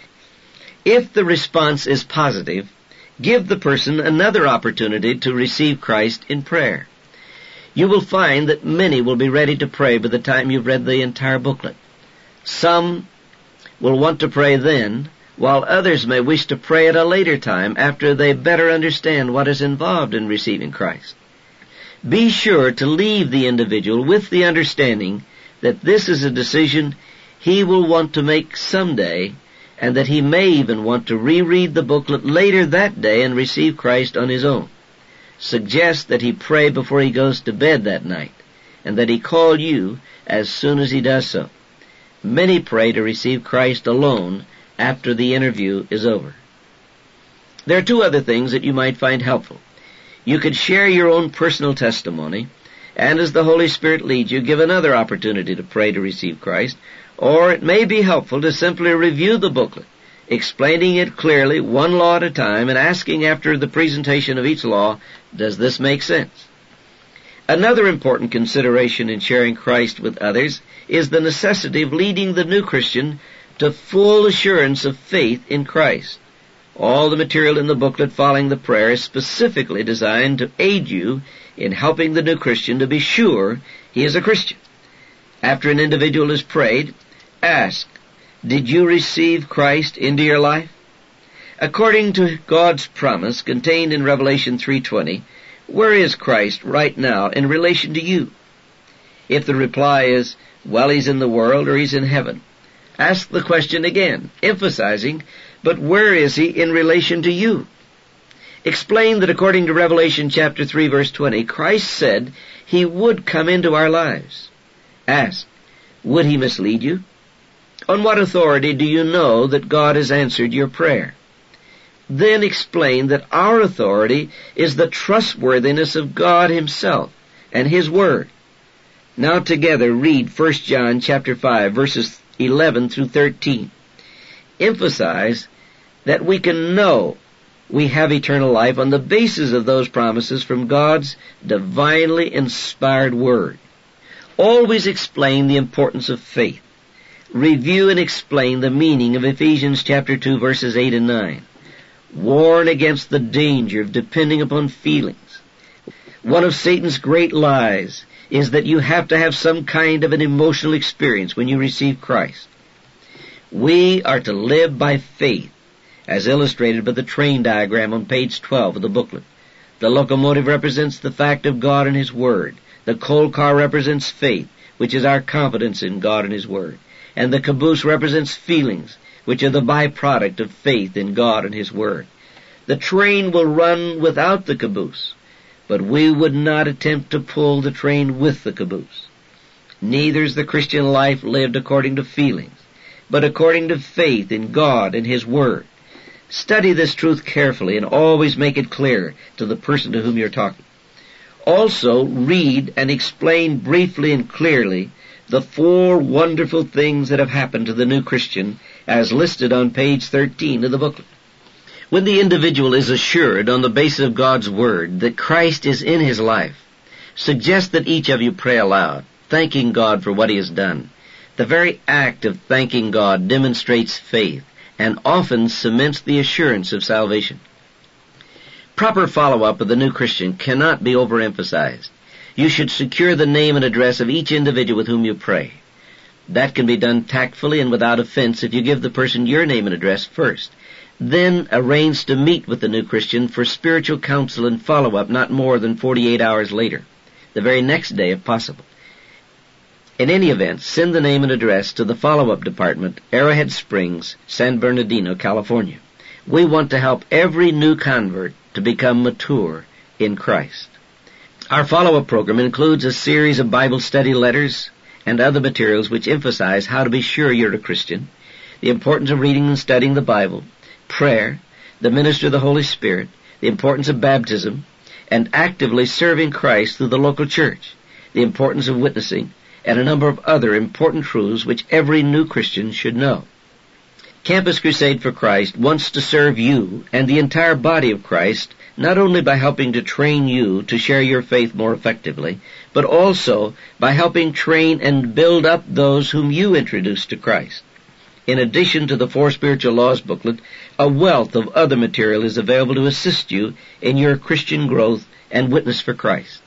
Speaker 3: If the response is positive, give the person another opportunity to receive Christ in prayer. You will find that many will be ready to pray by the time you've read the entire booklet. Some will want to pray then, while others may wish to pray at a later time after they better understand what is involved in receiving Christ. Be sure to leave the individual with the understanding that this is a decision he will want to make someday, and that he may even want to reread the booklet later that day and receive Christ on his own. Suggest that he pray before he goes to bed that night, and that he call you as soon as he does so. Many pray to receive Christ alone after the interview is over. There are two other things that you might find helpful. You could share your own personal testimony, and as the Holy Spirit leads you, give another opportunity to pray to receive Christ, or it may be helpful to simply review the booklet, explaining it clearly, one law at a time, and asking after the presentation of each law, does this make sense? Another important consideration in sharing Christ with others is the necessity of leading the new Christian to full assurance of faith in Christ. All the material in the booklet following the prayer is specifically designed to aid you in helping the new Christian to be sure he is a Christian. After an individual has prayed, ask, did you receive Christ into your life? According to God's promise contained in Revelation three twenty, where is Christ right now in relation to you? If the reply is, well, he's in the world or he's in heaven, ask the question again, emphasizing, but where is he in relation to you? Explain that according to Revelation chapter three verse twenty, Christ said he would come into our lives. Ask, would he mislead you? On what authority do you know that God has answered your prayer? Then explain that our authority is the trustworthiness of God himself and his word. Now together read First John chapter five, verses eleven through thirteen. Emphasize that we can know we have eternal life on the basis of those promises from God's divinely inspired Word. Always explain the importance of faith. Review and explain the meaning of Ephesians chapter two, verses eight and nine. Warn against the danger of depending upon feelings. One of Satan's great lies is that you have to have some kind of an emotional experience when you receive Christ. We are to live by faith, as illustrated by the train diagram on page twelve of the booklet. The locomotive represents the fact of God and His Word. The coal car represents faith, which is our confidence in God and His Word. And the caboose represents feelings, which are the byproduct of faith in God and His Word. The train will run without the caboose, but we would not attempt to pull the train with the caboose. Neither is the Christian life lived according to feelings, but according to faith in God and His Word. Study this truth carefully and always make it clear to the person to whom you're talking. Also, read and explain briefly and clearly the four wonderful things that have happened to the new Christian as listed on page thirteen of the booklet. When the individual is assured on the basis of God's Word that Christ is in his life, suggest that each of you pray aloud, thanking God for what He has done. The very act of thanking God demonstrates faith and often cements the assurance of salvation. Proper follow-up of the new Christian cannot be overemphasized. You should secure the name and address of each individual with whom you pray. That can be done tactfully and without offense if you give the person your name and address first. Then arrange to meet with the new Christian for spiritual counsel and follow-up not more than forty-eight hours later, the very next day if possible. In any event, send the name and address to the follow-up department, Arrowhead Springs, San Bernardino, California. We want to help every new convert to become mature in Christ. Our follow-up program includes a series of Bible study letters and other materials which emphasize how to be sure you're a Christian, the importance of reading and studying the Bible, prayer, the ministry of the Holy Spirit, the importance of baptism, and actively serving Christ through the local church, the importance of witnessing, and a number of other important truths which every new Christian should know. Campus Crusade for Christ wants to serve you and the entire body of Christ not only by helping to train you to share your faith more effectively, but also by helping train and build up those whom you introduce to Christ. In addition to the Four Spiritual Laws booklet, a wealth of other material is available to assist you in your Christian growth and witness for Christ.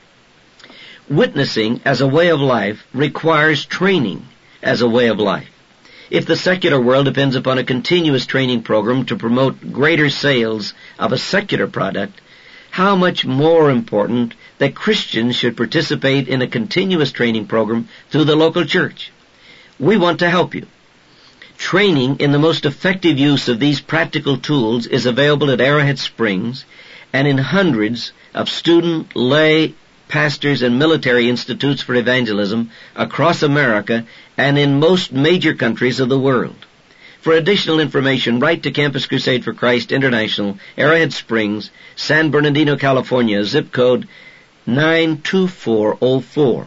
Speaker 3: Witnessing as a way of life requires training as a way of life. If the secular world depends upon a continuous training program to promote greater sales of a secular product, how much more important that Christians should participate in a continuous training program through the local church. We want to help you. Training in the most effective use of these practical tools is available at Arrowhead Springs and in hundreds of student, lay, pastors, and military institutes for evangelism across America and in most major countries of the world. For additional information, write to Campus Crusade for Christ International, Arrowhead Springs, San Bernardino, California, zip code nine two four zero four.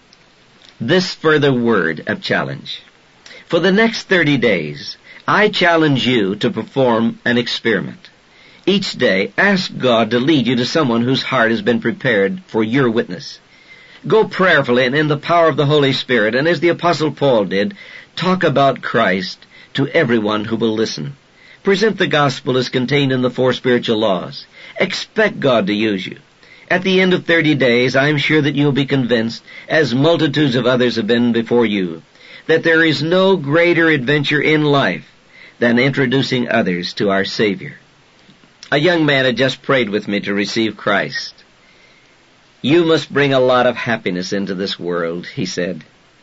Speaker 3: This further word of challenge. For the next thirty days, I challenge you to perform an experiment. Each day, ask God to lead you to someone whose heart has been prepared for your witness. Go prayerfully and in the power of the Holy Spirit, and as the Apostle Paul did, talk about Christ to everyone who will listen. Present the gospel as contained in the four spiritual laws. Expect God to use you. At the end of thirty days, I am sure that you will be convinced, as multitudes of others have been before you, that there is no greater adventure in life than introducing others to our Savior. A young man had just prayed with me to receive Christ. You must bring a lot of happiness into this world, he said.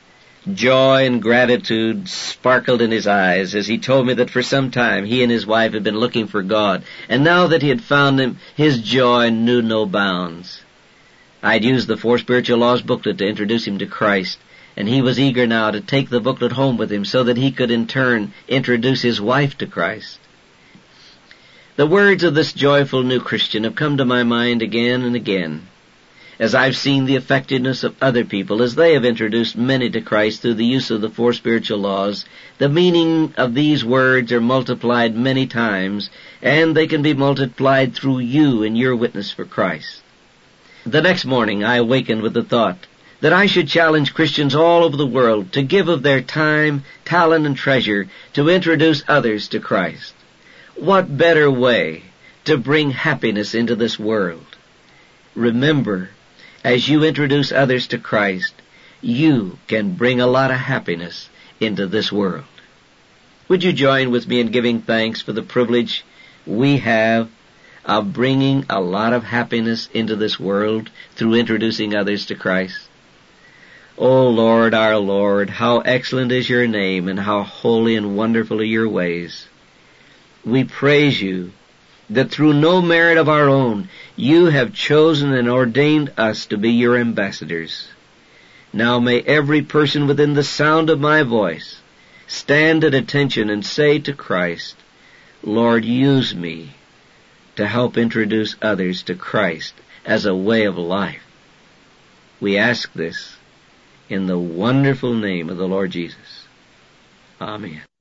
Speaker 3: Joy and gratitude sparkled in his eyes as he told me that for some time he and his wife had been looking for God, and now that he had found Him, his joy knew no bounds. I'd used the Four Spiritual Laws booklet to introduce him to Christ, and he was eager now to take the booklet home with him so that he could in turn introduce his wife to Christ. The words of this joyful new Christian have come to my mind again and again. as I've seen the effectiveness of other people as they have introduced many to Christ through the use of the four spiritual laws. The meaning of these words are multiplied many times, and they can be multiplied through you and your witness for Christ. The next morning I awakened with the thought that I should challenge Christians all over the world to give of their time, talent, and treasure to introduce others to Christ. What better way to bring happiness into this world? Remember, as you introduce others to Christ, you can bring a lot of happiness into this world. Would you join with me in giving thanks for the privilege we have of bringing a lot of happiness into this world through introducing others to Christ? O Lord, our Lord, how excellent is your name, and how holy and wonderful are your ways. We praise you that through no merit of our own, you have chosen and ordained us to be your ambassadors. Now may every person within the sound of my voice stand at attention and say to Christ, Lord, use me to help introduce others to Christ as a way of life. We ask this in the wonderful name of the Lord Jesus. Amen.